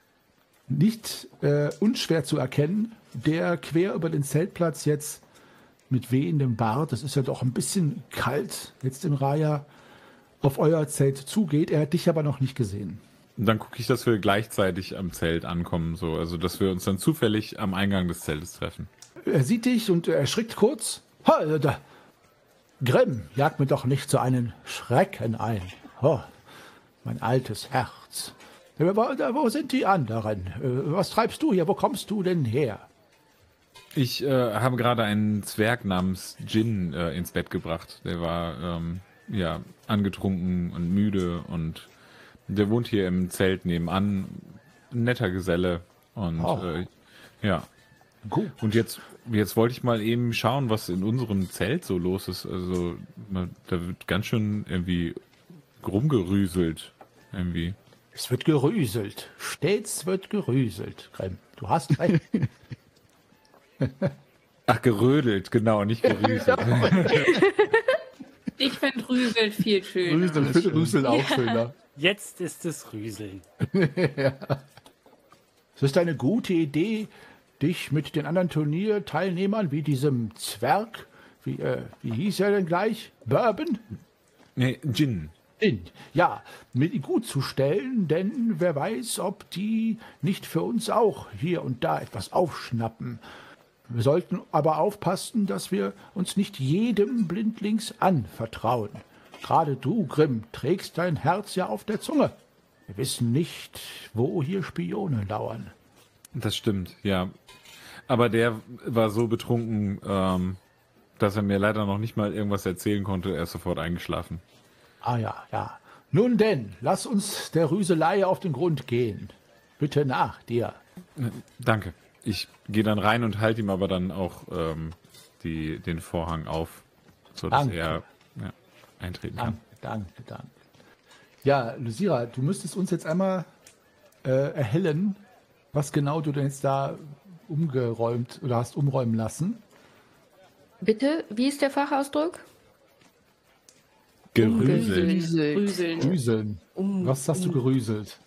nicht äh, unschwer zu erkennen, der quer über den Zeltplatz jetzt mit wehendem Bart, das ist ja doch ein bisschen kalt jetzt im Raya, auf euer Zelt zugeht. Er hat dich aber noch nicht gesehen. Und dann gucke ich, dass wir gleichzeitig am Zelt ankommen, so. Also, dass wir uns dann zufällig am Eingang des Zeltes treffen. Er sieht dich und er erschrickt kurz. Ha, da. Grimm, jag mir doch nicht so einen Schrecken ein. Oh, mein altes Herz. Wo, wo sind die anderen? Was treibst du hier? Wo kommst du denn her? Ich äh, habe gerade einen Zwerg namens Jin äh, ins Bett gebracht. Der war ähm, ja angetrunken und müde und der wohnt hier im Zelt nebenan. Ein netter Geselle. Und Oh. äh, ja. Gut. Und jetzt, jetzt wollte ich mal eben schauen, was in unserem Zelt so los ist. Also na, da wird ganz schön irgendwie rumgerüselt. Irgendwie. Es wird gerüselt. Stets wird gerüselt, Grimm. Du hast recht. Ach, gerödelt, genau, nicht gerüselt. Ich finde Rüsel viel schöner. Rüseln, ich finde Rüseln auch schöner. Jetzt ist es Rüseln. Es ist eine gute Idee, dich mit den anderen Turnierteilnehmern, wie diesem Zwerg, wie, äh, wie hieß er denn gleich? Bourbon? Nee, Jin. In, ja, mit ihm gut zu stellen, denn wer weiß, ob die nicht für uns auch hier und da etwas aufschnappen. Wir sollten aber aufpassen, dass wir uns nicht jedem blindlings anvertrauen. Gerade du, Grimm, trägst dein Herz ja auf der Zunge. Wir wissen nicht, wo hier Spione lauern. Das stimmt, ja. Aber der war so betrunken, ähm, dass er mir leider noch nicht mal irgendwas erzählen konnte. Er ist sofort eingeschlafen. Ah ja, ja. Nun denn, lass uns der Rüselei auf den Grund gehen. Bitte nach dir. Danke. Ich gehe dann rein und halte ihm aber dann auch ähm, die, den Vorhang auf, sodass Danke. er ja, eintreten kann. Danke, danke, danke. Ja, Lysira, du müsstest uns jetzt einmal äh, erhellen, was genau du denn jetzt da umgeräumt oder hast umräumen lassen. Bitte, wie ist der Fachausdruck? Gerüselt. Gerüselt. Rüseln. Rüseln. Was hast du gerüselt?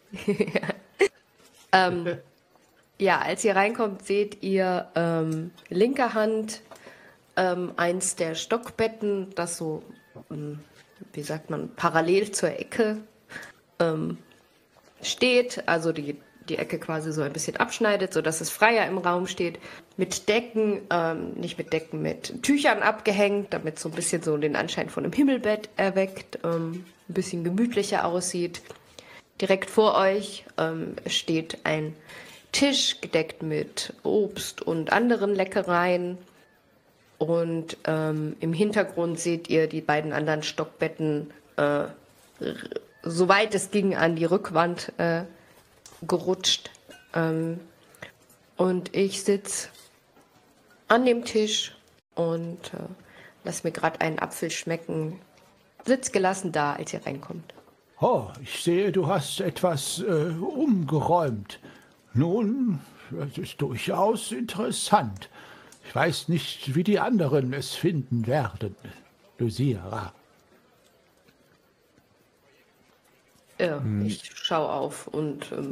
Ähm, ja, als ihr reinkommt, seht ihr ähm, linker Hand ähm, eins der Stockbetten, das so, ähm, wie sagt man, parallel zur Ecke ähm, steht. Also die die Ecke quasi so ein bisschen abschneidet, sodass es freier im Raum steht. Mit Decken, ähm, nicht mit Decken, mit Tüchern abgehängt, damit so ein bisschen so den Anschein von einem Himmelbett erweckt, ähm, ein bisschen gemütlicher aussieht. Direkt vor euch ähm, steht ein Tisch, gedeckt mit Obst und anderen Leckereien. Und ähm, im Hintergrund seht ihr die beiden anderen Stockbetten, äh, soweit es ging, an die Rückwand äh, gerutscht. Ähm, und ich sitze an dem Tisch und äh, lass mir gerade einen Apfel schmecken. Sitz gelassen da, als ihr reinkommt. Oh, ich sehe, du hast etwas äh, umgeräumt. Nun, das ist durchaus interessant. Ich weiß nicht, wie die anderen es finden werden, Lysira. Ja, ich schaue auf und ähm,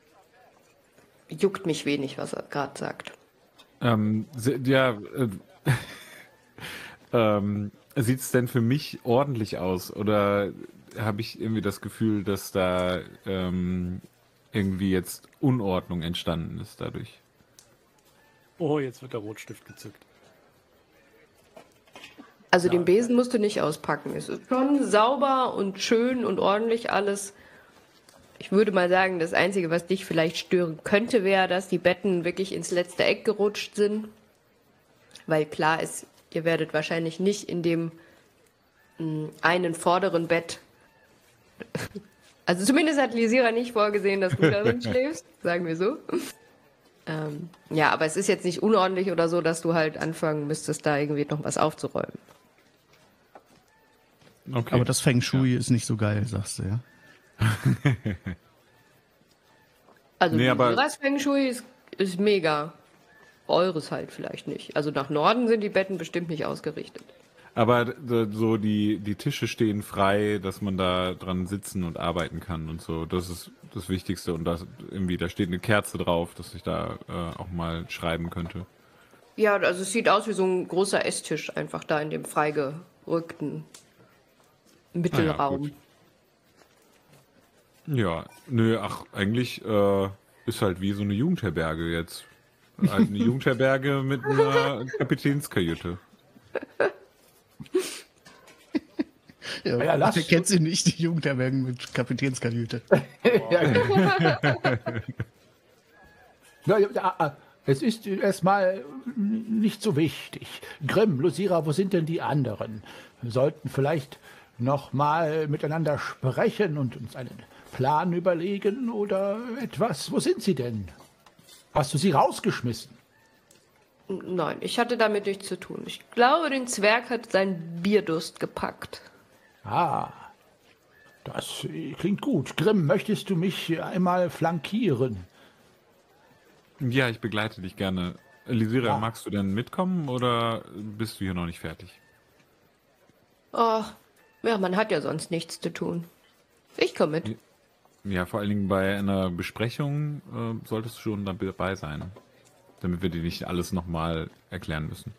juckt mich wenig, was er gerade sagt. Ähm, se- ja, äh, ähm, sieht es denn für mich ordentlich aus? Oder habe ich irgendwie das Gefühl, dass da ähm, irgendwie jetzt Unordnung entstanden ist dadurch? Oh, jetzt wird der Rotstift gezückt. Also den Besen musst du nicht auspacken. Es ist schon sauber und schön und ordentlich alles. Ich würde mal sagen, das Einzige, was dich vielleicht stören könnte, wäre, dass die Betten wirklich ins letzte Eck gerutscht sind. Weil klar ist, ihr werdet wahrscheinlich nicht in dem mh, einen vorderen Bett... Also zumindest hat Lysira nicht vorgesehen, dass du darin schläfst, sagen wir so. Ähm, ja, aber es ist jetzt nicht unordentlich oder so, dass du halt anfangen müsstest, da irgendwie noch was aufzuräumen. Okay. Aber das Feng Shui ist nicht so geil, sagst du, ja? Also Nee, aber- Lysiras Feng Shui ist, ist mega. Eures halt vielleicht nicht. Also nach Norden sind die Betten bestimmt nicht ausgerichtet. Aber d- so die, die Tische stehen frei, dass man da dran sitzen und arbeiten kann und so. Das ist das Wichtigste. Und das irgendwie, da steht eine Kerze drauf, dass ich da äh, auch mal schreiben könnte. Ja, also es sieht aus wie so ein großer Esstisch, einfach da in dem freigerückten Mittelraum. gut. Ja, nö, ach, eigentlich äh, ist halt wie so eine Jugendherberge jetzt. Halt eine Jugendherberge mit einer Kapitänskajüte. Ja, Ja, lass- wer kennt sie nicht, die Jugendherbergen mit Kapitänskajüte? Ja, ja, ja, es ist erstmal nicht so wichtig. Grimm, Lysira, wo sind denn die anderen? Wir sollten vielleicht noch mal miteinander sprechen und uns einen Plan überlegen oder etwas. Wo sind sie denn? Hast du sie rausgeschmissen? Nein, ich hatte damit nichts zu tun. Ich glaube, den Zwerg hat seinen Bierdurst gepackt. Ah, das klingt gut. Grimm, möchtest du mich einmal flankieren? Ja, ich begleite dich gerne. Lysira, Ja. magst du denn mitkommen oder bist du hier noch nicht fertig? Oh, ja, man hat ja sonst nichts zu tun. Ich komme mit. Ja, vor allen Dingen bei einer Besprechung äh, solltest du schon dabei sein, damit wir dir nicht alles nochmal erklären müssen.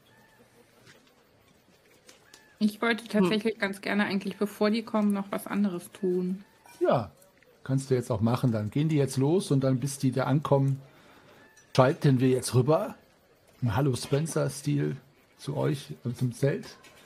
Ich wollte tatsächlich ganz gerne eigentlich, bevor die kommen, noch was anderes tun. Ja, kannst du jetzt auch machen. Dann gehen die jetzt los und dann, bis die da ankommen, schalten wir jetzt rüber. Im Hallo Spencer-Stil zu euch und zum Zelt.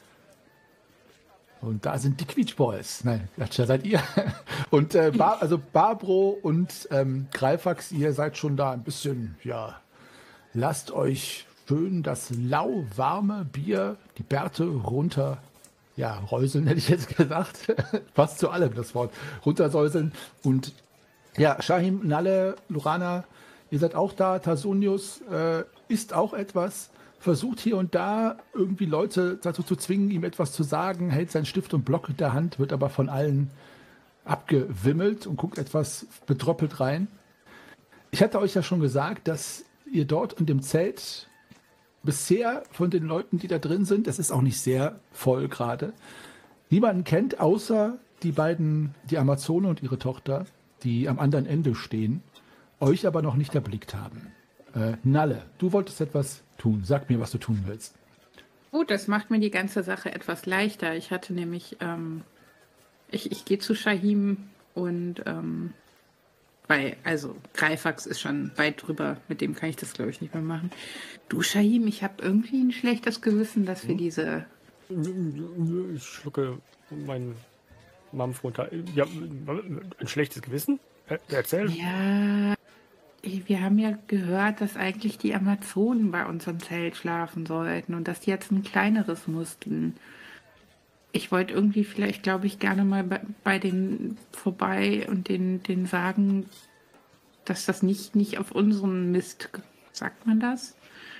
Und da sind die Quietsch Boys. Nein, Quatsch, da seid ihr. Und äh, Bar, also Barbro und ähm, Greifax, ihr seid schon da ein bisschen, ja, lasst euch schön das lauwarme Bier, die Bärte runter, ja, räuseln hätte ich jetzt gesagt. Passt zu allem das Wort. Runtersäuseln. Und ja, Shahim, Nalle, Lorana, ihr seid auch da. Tasunius äh, isst auch etwas. Versucht hier und da irgendwie Leute dazu zu zwingen, ihm etwas zu sagen, hält seinen Stift und Block in der Hand, wird aber von allen abgewimmelt und guckt etwas betröppelt rein. Ich hatte euch ja schon gesagt, dass ihr dort in dem Zelt bisher von den Leuten, die da drin sind, es ist auch nicht sehr voll gerade, niemanden kennt, außer die beiden, die Amazone und ihre Tochter, die am anderen Ende stehen, euch aber noch nicht erblickt haben. Äh, Nalle, du wolltest etwas tun. Sag mir, was du tun willst. Gut, das macht mir die ganze Sache etwas leichter. Ich hatte nämlich, ähm, ich, ich gehe zu Shahim und ähm, Weil, also, Greifax ist schon weit drüber. Mit dem kann ich das, glaube ich, nicht mehr machen. Du, Shahim, ich habe irgendwie ein schlechtes Gewissen, dass wir diese... Ich schlucke meinen Mampf runter. Ja, ein schlechtes Gewissen? Er- Erzähl. Ja, wir haben ja gehört, dass eigentlich die Amazonen bei uns im Zelt schlafen sollten und dass die jetzt ein kleineres mussten. Ich wollte irgendwie vielleicht, glaube ich, gerne mal bei, bei denen vorbei und denen, denen sagen, dass das nicht, nicht auf unseren Mist, ge- sagt man das,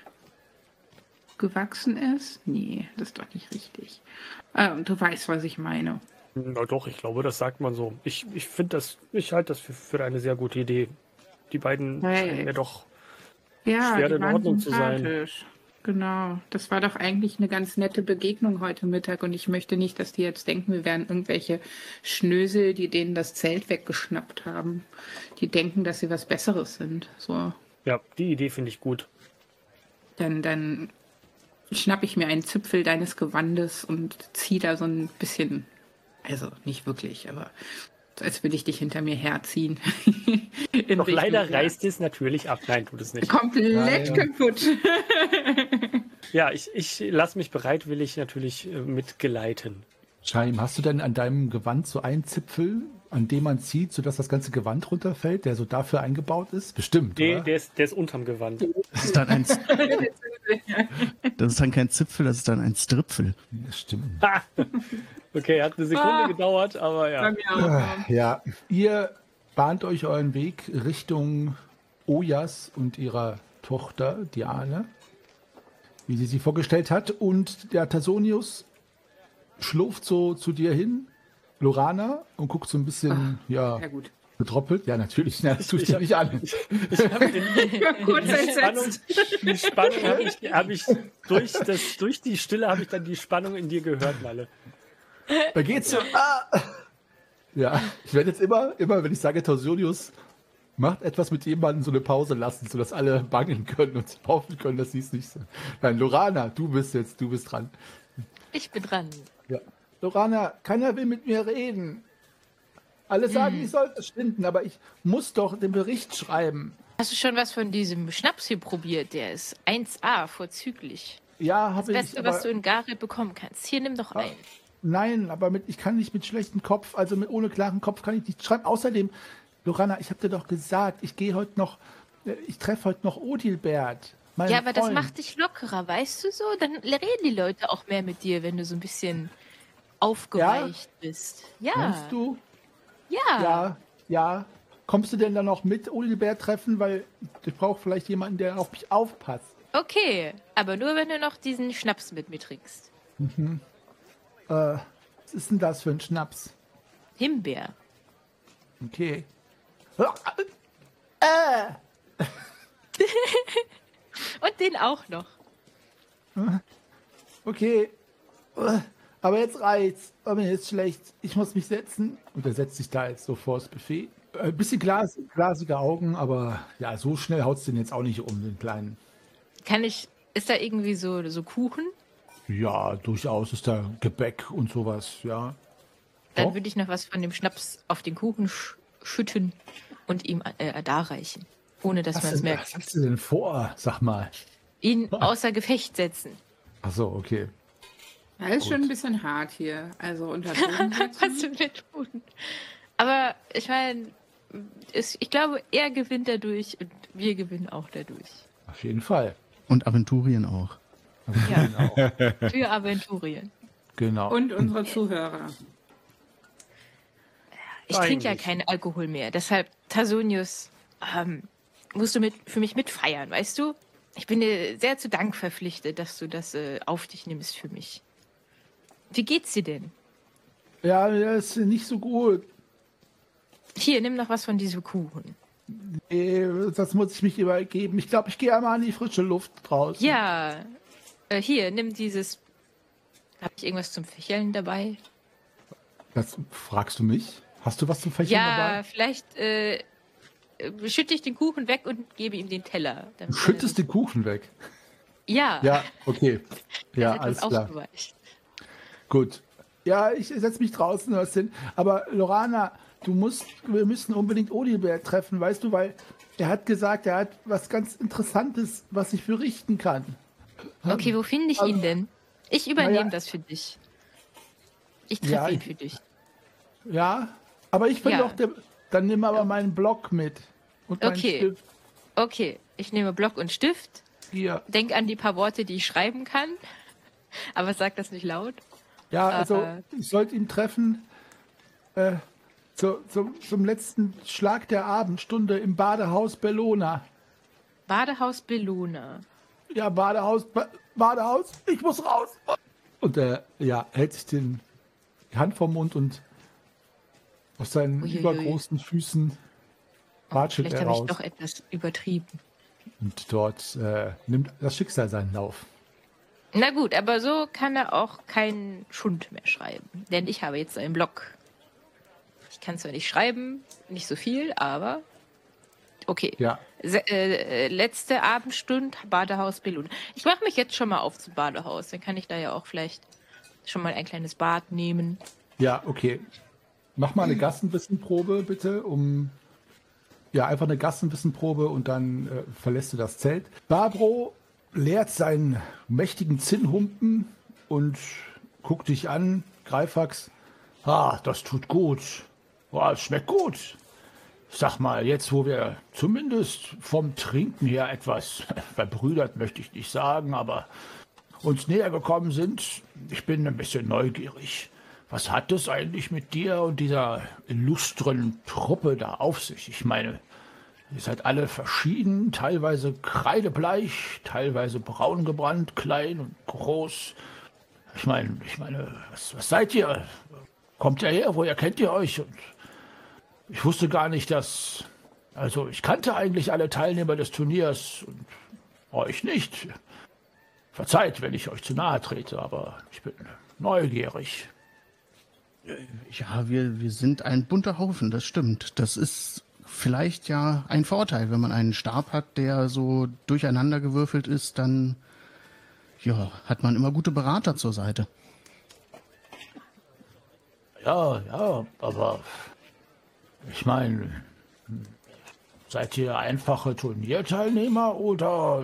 gewachsen ist? Nee, das ist doch nicht richtig. Äh, und du weißt, was ich meine. Na doch, ich glaube, das sagt man so. Ich, ich finde das, ich halte das für, für eine sehr gute Idee. Die beiden Hey. scheinen mir doch Ja, schwer die in waren Ordnung zu sein. sympathisch. Genau. Das war doch eigentlich eine ganz nette Begegnung heute Mittag und ich möchte nicht, dass die jetzt denken, wir wären irgendwelche Schnösel, die denen das Zelt weggeschnappt haben. Die denken, dass sie was Besseres sind. So. Ja, die Idee finde ich gut. Dann, dann schnapp ich mir einen Zipfel deines Gewandes und zieh da so ein bisschen, also nicht wirklich, aber als würde ich dich hinter mir herziehen. In Doch Richtung- leider reißt es natürlich ab. Nein, tut es nicht. Komplett Ja, ja. kaputt. Ja, ich, ich lasse mich bereitwillig natürlich äh, mitgeleiten. Shaim, hast du denn an deinem Gewand so einen Zipfel, an dem man zieht, sodass das ganze Gewand runterfällt, der so dafür eingebaut ist? Bestimmt, Nee, oder? der ist, der ist unterm Gewand. Das ist dann ein, das ist dann kein Zipfel, das ist dann ein Stripfel. Das stimmt. Okay, hat eine Sekunde Ah. gedauert, aber ja. Bei mir auch. Ja, ihr bahnt euch euren Weg Richtung Ojas und ihrer Tochter Diane, wie sie sie vorgestellt hat. Und der Tasonius schlurft so zu dir hin, Lorana, und guckt so ein bisschen, ja, Ja gut. betroppelt. Ja, natürlich, na, das tue ich Ich dir nicht an. Ich habe den, Kurz die Spannung, entsetzt. die Spannung habe ich, hab ich durch, das, durch die Stille habe ich dann die Spannung in dir gehört, Malle. Da geht's so. Ah. Ja, ich werde jetzt immer, immer, wenn ich sage, Tasonius macht etwas mit jemandem, so eine Pause lassen, sodass alle bangen können und hoffen können, dass sie es nicht sind. Nein, Lorana, du bist jetzt, du bist dran. Ich bin dran. Ja. Lorana, keiner will mit mir reden. Alle sagen, ich soll verschwinden, aber ich muss doch den Bericht schreiben. Hast du schon was von diesem Schnaps hier probiert? Der ist eins A, vorzüglich. Ja, Das habe ich. Beste, Aber, was du in Gareth bekommen kannst. Hier, nimm doch einen. nein, aber mit, ich kann nicht mit schlechtem Kopf, also mit ohne klaren Kopf kann ich nicht schreiben. Außerdem, Lorana, ich habe dir doch gesagt, ich gehe heute noch, äh, ich treffe heute noch Odilbert. meinen Ja, aber das Freund. macht dich lockerer, weißt du so? Dann reden die Leute auch mehr mit dir, wenn du so ein bisschen aufgeweicht bist. Ja. Meinst du? Ja. Ja, ja. Kommst du denn dann noch mit Odilbert treffen? Weil ich brauche vielleicht jemanden, der auf mich aufpasst. Okay, aber nur wenn du noch diesen Schnaps mit mir trinkst. Äh, was ist denn das für ein Schnaps? Himbeer. Okay. Und den auch noch. Okay. Aber jetzt reicht's. Aber mir ist schlecht. Ich muss mich setzen. Und er setzt sich da jetzt so vor das Buffet. Ein bisschen glas, glasige Augen, aber ja, so schnell haut's den jetzt auch nicht um, den kleinen. Kann ich, ist da irgendwie so, so Kuchen? Ja, durchaus ist da Gebäck und sowas, ja. Dann Doch. würde ich noch was von dem Schnaps auf den Kuchen sch schütten und ihm äh, darreichen. Ohne dass Was, man es denn, merkt. was hast du denn vor? Sag mal. Ihn außer Gefecht setzen. Ach so, okay. Das ist schon ein bisschen hart hier. Also unter Drogen Was setzen. wir tun. Aber ich meine, ich glaube, er gewinnt dadurch und wir gewinnen auch dadurch. Auf jeden Fall. Und Aventurien auch. Ja, für Aventurien. Genau. Und unsere Zuhörer. Ich trinke ja Eigentlich. keinen Alkohol mehr. Deshalb, Tasonius, ähm, musst du mit, für mich mitfeiern, weißt du? Ich bin dir sehr zu Dank verpflichtet, dass du das äh, auf dich nimmst für mich. Wie geht's dir denn? Ja, das ist nicht so gut. Hier, nimm noch was von diesem Kuchen. Nee, das muss ich mich übergeben. Ich glaube, ich gehe einmal an die frische Luft draußen. Ja, äh, hier, nimm dieses. Hab ich irgendwas zum Fächeln dabei? Das fragst du mich? Hast du was zum Fächeln Ja, dabei? vielleicht äh, äh, schütte ich den Kuchen weg und gebe ihm den Teller. Du schüttest den Kuchen weg. Ja, Ja, okay. Ja, ist alles etwas klar. aufgeweicht. Gut. Ja, ich setze mich draußen was hin. Aber Lorana, du musst, wir müssen unbedingt Odilbert treffen, weißt du, weil er hat gesagt, er hat was ganz Interessantes, was ich berichten kann. Okay, wo finde ich ihn denn? Ich übernehme ja. das für dich. Ich treffe Ja, ihn ich- für dich. Ja, aber ich bin Ja. doch der, dann nimm aber meinen Block mit. Und meinen Okay. Stift Okay, ich nehme Block und Stift. hier. Denk an die paar Worte, die ich schreiben kann. Aber sag das nicht laut. Ja, also Äh. ich sollte ihn treffen äh, zu, zu, zum letzten Schlag der Abendstunde im Badehaus Bellona. Badehaus Bellona. Ja, Badehaus, ba Badehaus, ich muss raus. Und er ja, hält sich den, die Hand vom Mund und aus seinen Uiuiui. übergroßen Füßen watschelt Vielleicht er habe ich raus. doch etwas übertrieben. Und dort äh, nimmt das Schicksal seinen Lauf. Na gut, aber so kann er auch keinen Schund mehr schreiben. Denn ich habe jetzt einen Block. Ich kann zwar nicht schreiben, nicht so viel, aber okay. Ja, Se äh, letzte Abendstunde, Badehaus Bellona. Ich mache mich jetzt schon mal auf zum Badehaus. Dann kann ich da ja auch vielleicht schon mal ein kleines Bad nehmen. ja, okay. Mach mal eine Gassenwissenprobe bitte, um ja einfach eine Gassenwissenprobe und dann äh, verlässt du das Zelt. Barbro leert seinen mächtigen Zinnhumpen und guckt dich an, Greifax. Ah, das tut gut. Ah, es schmeckt gut. Sag mal, jetzt wo wir zumindest vom Trinken her etwas verbrüdert, möchte ich nicht sagen, aber uns näher gekommen sind, ich bin ein bisschen neugierig. Was hat es eigentlich mit dir und dieser illustren Truppe da auf sich? Ich meine, ihr seid alle verschieden, teilweise kreidebleich, teilweise braun gebrannt, klein und groß. Ich meine, ich meine, was, was seid ihr? Kommt ihr her? Woher kennt ihr euch? Und ich wusste gar nicht, dass... Also ich kannte eigentlich alle Teilnehmer des Turniers und euch nicht. Verzeiht, wenn ich euch zu nahe trete, aber ich bin neugierig. Ja, wir, wir sind ein bunter Haufen, das stimmt. Das ist vielleicht ja ein Vorteil, wenn man einen Stab hat, der so durcheinandergewürfelt ist, dann ja, hat man immer gute Berater zur Seite. Ja, ja, aber ich meine, seid ihr einfache Turnierteilnehmer oder...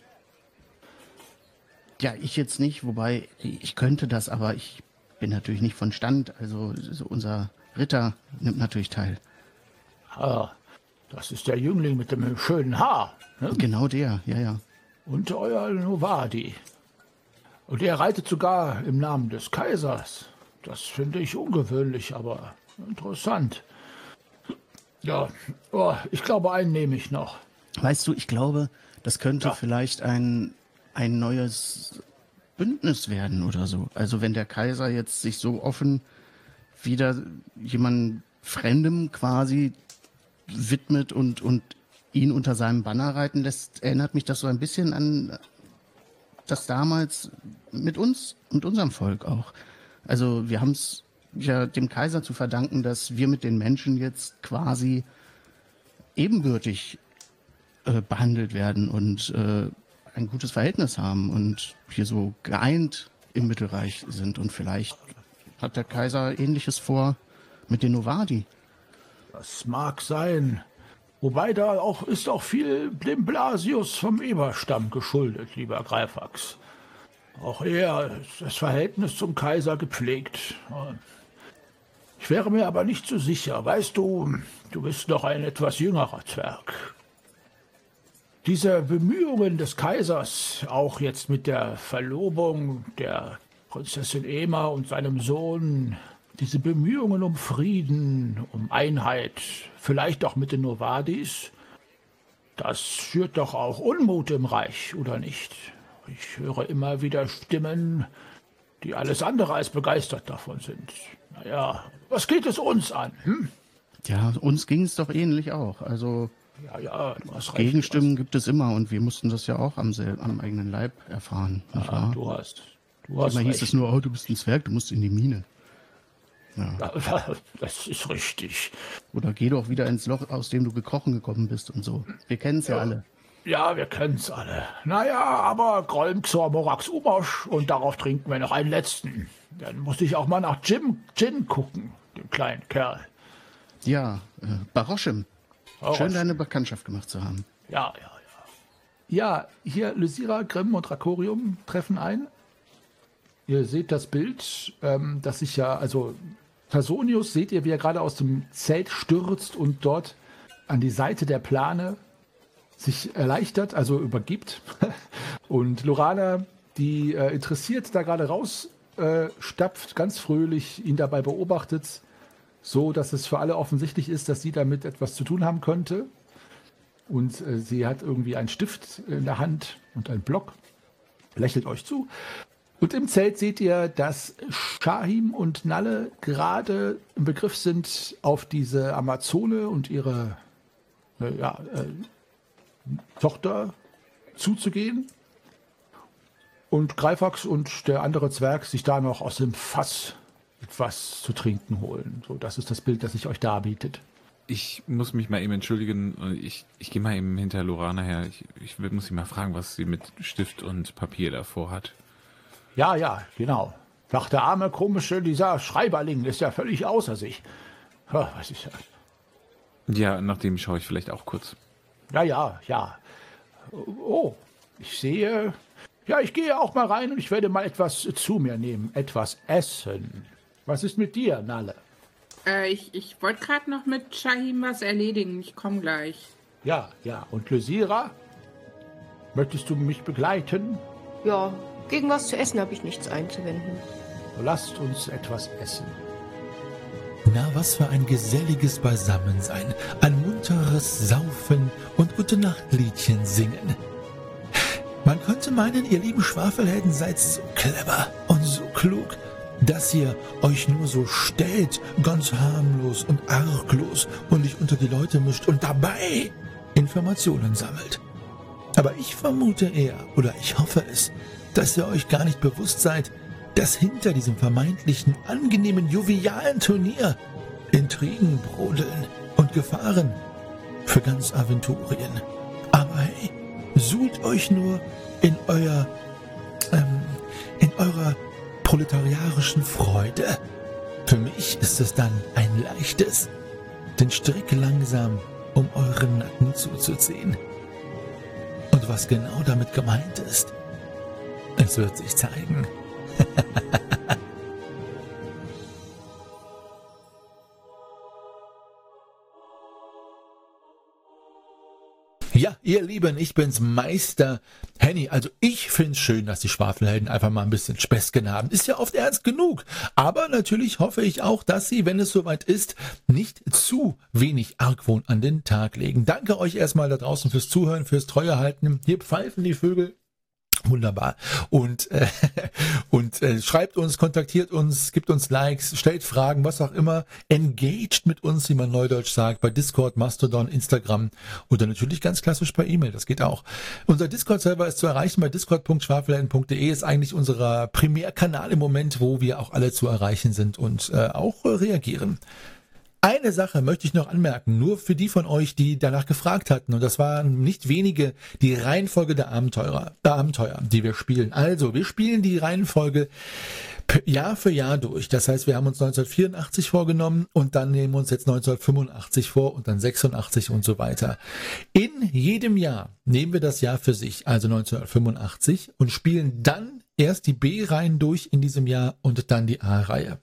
Ja, ich jetzt nicht, wobei ich könnte das, aber ich bin natürlich nicht von Stand. Also so unser Ritter nimmt natürlich teil. Ah, das ist der Jüngling mit dem schönen Haar. Ne? Genau der, ja, ja. Und euer Novadi. Und er reitet sogar im Namen des Kaisers. Das finde ich ungewöhnlich, aber interessant. Ja, oh, ich glaube, einen nehme ich noch. Weißt du, ich glaube, das könnte Ja. vielleicht ein, ein neues Bündnis werden oder so. Also wenn der Kaiser jetzt sich so offen wieder jemand Fremdem quasi widmet und, und ihn unter seinem Banner reiten lässt, erinnert mich das so ein bisschen an das damals mit uns und unserem Volk auch. Also wir haben es ja dem Kaiser zu verdanken, dass wir mit den Menschen jetzt quasi ebenbürtig äh, behandelt werden und äh, ein gutes Verhältnis haben und hier so geeint im Mittelreich sind. Und vielleicht hat der Kaiser Ähnliches vor mit den Novadi. Das mag sein. Wobei da auch ist auch viel dem Blasius vom Eberstamm geschuldet, lieber Greifax. Auch er ist das Verhältnis zum Kaiser gepflegt. Ich wäre mir aber nicht so sicher. Weißt du, du bist noch ein etwas jüngerer Zwerg. Diese Bemühungen des Kaisers, auch jetzt mit der Verlobung der Prinzessin Ema und seinem Sohn, diese Bemühungen um Frieden, um Einheit, vielleicht auch mit den Novadis, das schürt doch auch Unmut im Reich, oder nicht? Ich höre immer wieder Stimmen, die alles andere als begeistert davon sind. Naja, was geht es uns an? Hm? Ja, uns ging es doch ähnlich auch. Also Ja, ja, du hast recht. Gegenstimmen gibt es immer und wir mussten das ja auch am, sel am eigenen Leib erfahren. Nicht Ja, wahr? du hast, du hast Immer hieß recht. es nur, oh, du bist ein Zwerg, du musst in die Mine. Das ist richtig. Oder geh doch wieder ins Loch, aus dem du gekrochen gekommen bist und so. Wir kennen es ja. ja alle. Ja, wir kennen's alle. Naja, aber Grolmxor Morax Umosch und darauf trinken wir noch einen letzten. Dann muss ich auch mal nach Jim Gin gucken, dem kleinen Kerl. Ja, äh, Baroschem. Barosch. Schön, deine Bekanntschaft gemacht zu haben. Ja, ja, ja. Ja, hier Lysira, Grimm und Drakorium treffen ein. Ihr seht das Bild, ähm, das sich ja, also Tasonius seht ihr, wie er gerade aus dem Zelt stürzt und dort an die Seite der Plane sich erleichtert, also übergibt. Und Lorana, die äh, interessiert da gerade raus, äh, stapft ganz fröhlich, ihn dabei beobachtet, so dass es für alle offensichtlich ist, dass sie damit etwas zu tun haben könnte. Und äh, sie hat irgendwie einen Stift in der Hand und einen Block, lächelt euch zu. Und im Zelt seht ihr, dass Shahim und Nalle gerade im Begriff sind, auf diese Amazone und ihre äh, ja, äh, Tochter zuzugehen. Und Greifax und der andere Zwerg sich da noch aus dem Fass etwas zu trinken holen. So, das ist das Bild, das sich euch darbietet. Ich muss mich mal eben entschuldigen. Ich, ich gehe mal eben hinter Lorana her. Ich, ich muss sie mal fragen, was sie mit Stift und Papier davor hat. Ja, ja, genau. Doch der arme, komische, dieser Schreiberling ist ja völlig außer sich. Ja, was ist das? Ja, nach dem schaue ich vielleicht auch kurz. Ja, ja, ja. Oh, ich sehe... Ja, ich gehe auch mal rein und ich werde mal etwas zu mir nehmen. Etwas essen. Was ist mit dir, Nalle? Äh, ich ich wollte gerade noch mit Shahim was erledigen. Ich komme gleich. Ja, ja. Und Lysira? Möchtest du mich begleiten? Ja, gegen was zu essen habe ich nichts einzuwenden. Lasst uns etwas essen. Na, was für ein geselliges Beisammensein. Ein munteres Saufen und Gute-Nacht-Liedchen singen. Man könnte meinen, ihr lieben Schwafelhelden seid so clever und so klug, dass ihr euch nur so stellt, ganz harmlos und arglos und euch unter die Leute mischt und dabei Informationen sammelt. Aber ich vermute eher, oder ich hoffe es, dass ihr euch gar nicht bewusst seid, dass hinter diesem vermeintlichen, angenehmen, jovialen Turnier Intrigen brodeln und Gefahren für ganz Aventurien. Aber hey, sucht euch nur in euer, ähm, in eurer proletariarischen Freude. Für mich ist es dann ein leichtes, den Strick langsam um euren Nacken zuzuziehen. Und was genau damit gemeint ist, es wird sich zeigen. Ja, ihr Lieben, ich bin's, Meister Henny. Also ich find's schön, dass die Schwafelhelden einfach mal ein bisschen Späßchen haben. Ist ja oft ernst genug. Aber natürlich hoffe ich auch, dass sie, wenn es soweit ist, nicht zu wenig Argwohn an den Tag legen. Danke euch erstmal da draußen fürs Zuhören, fürs Treuehalten. Hier pfeifen die Vögel. Wunderbar. Und, äh, und äh, schreibt uns, kontaktiert uns, gibt uns Likes, stellt Fragen, was auch immer. Engaged mit uns, wie man neudeutsch sagt, bei Discord, Mastodon, Instagram oder natürlich ganz klassisch per E-Mail. Das geht auch. Unser Discord-Server ist zu erreichen bei discord punkt schwafelhelden punkt de, ist eigentlich unser Primärkanal im Moment, wo wir auch alle zu erreichen sind und äh, auch äh, reagieren. Eine Sache möchte ich noch anmerken, nur für die von euch, die danach gefragt hatten, und das waren nicht wenige, die Reihenfolge der Abenteurer, der Abenteuer, die wir spielen. Also, wir spielen die Reihenfolge Jahr für Jahr durch. Das heißt, wir haben uns neunzehnhundertvierundachtzig vorgenommen und dann nehmen wir uns jetzt neunzehnhundertfünfundachtzig vor und dann sechsundachtzig und so weiter. In jedem Jahr nehmen wir das Jahr für sich, also neunzehnhundertfünfundachtzig, und spielen dann erst die B-Reihen durch in diesem Jahr und dann die A-Reihe.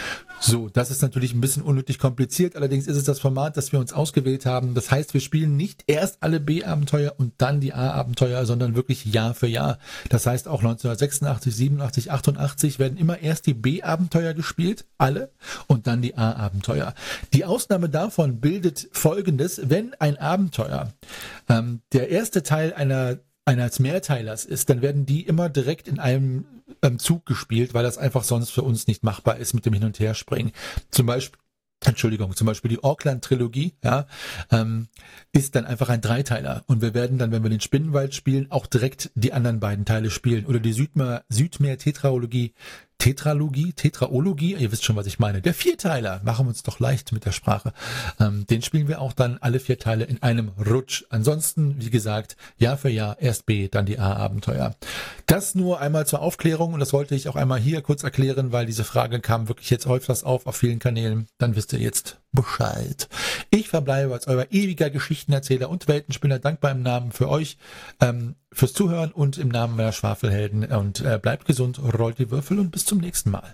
So, das ist natürlich ein bisschen unnötig kompliziert, allerdings ist es das Format, das wir uns ausgewählt haben. Das heißt, wir spielen nicht erst alle B-Abenteuer und dann die A-Abenteuer, sondern wirklich Jahr für Jahr. Das heißt, auch neunzehnhundertsechsundachtzig, siebenundachtzig, achtundachtzig werden immer erst die B-Abenteuer gespielt, alle, und dann die A-Abenteuer. Die Ausnahme davon bildet Folgendes: Wenn ein Abenteuer ähm, der erste Teil einer eines Mehrteilers ist, dann werden die immer direkt in einem ähm, Zug gespielt, weil das einfach sonst für uns nicht machbar ist mit dem Hin- und Herspringen. Zum Beispiel, Entschuldigung, zum Beispiel die Auckland-Trilogie, ja, ähm, ist dann einfach ein Dreiteiler. Und wir werden dann, wenn wir den Spinnenwald spielen, auch direkt die anderen beiden Teile spielen. Oder die Südmeer, Südmeer-Tetralogie Tetralogie, Tetraologie, ihr wisst schon, was ich meine. Der Vierteiler, machen wir uns doch leicht mit der Sprache. Ähm, den spielen wir auch dann alle vier Teile in einem Rutsch. Ansonsten, wie gesagt, Jahr für Jahr, erst B, dann die A-Abenteuer. Das nur einmal zur Aufklärung und das wollte ich auch einmal hier kurz erklären, weil diese Frage kam wirklich jetzt öfters auf, auf vielen Kanälen. Dann wisst ihr jetzt Bescheid. Ich verbleibe als euer ewiger Geschichtenerzähler und Weltenspinner dankbar im Namen für euch, ähm, fürs Zuhören und im Namen meiner Schwafelhelden und äh, bleibt gesund, rollt die Würfel und bis zum nächsten Mal.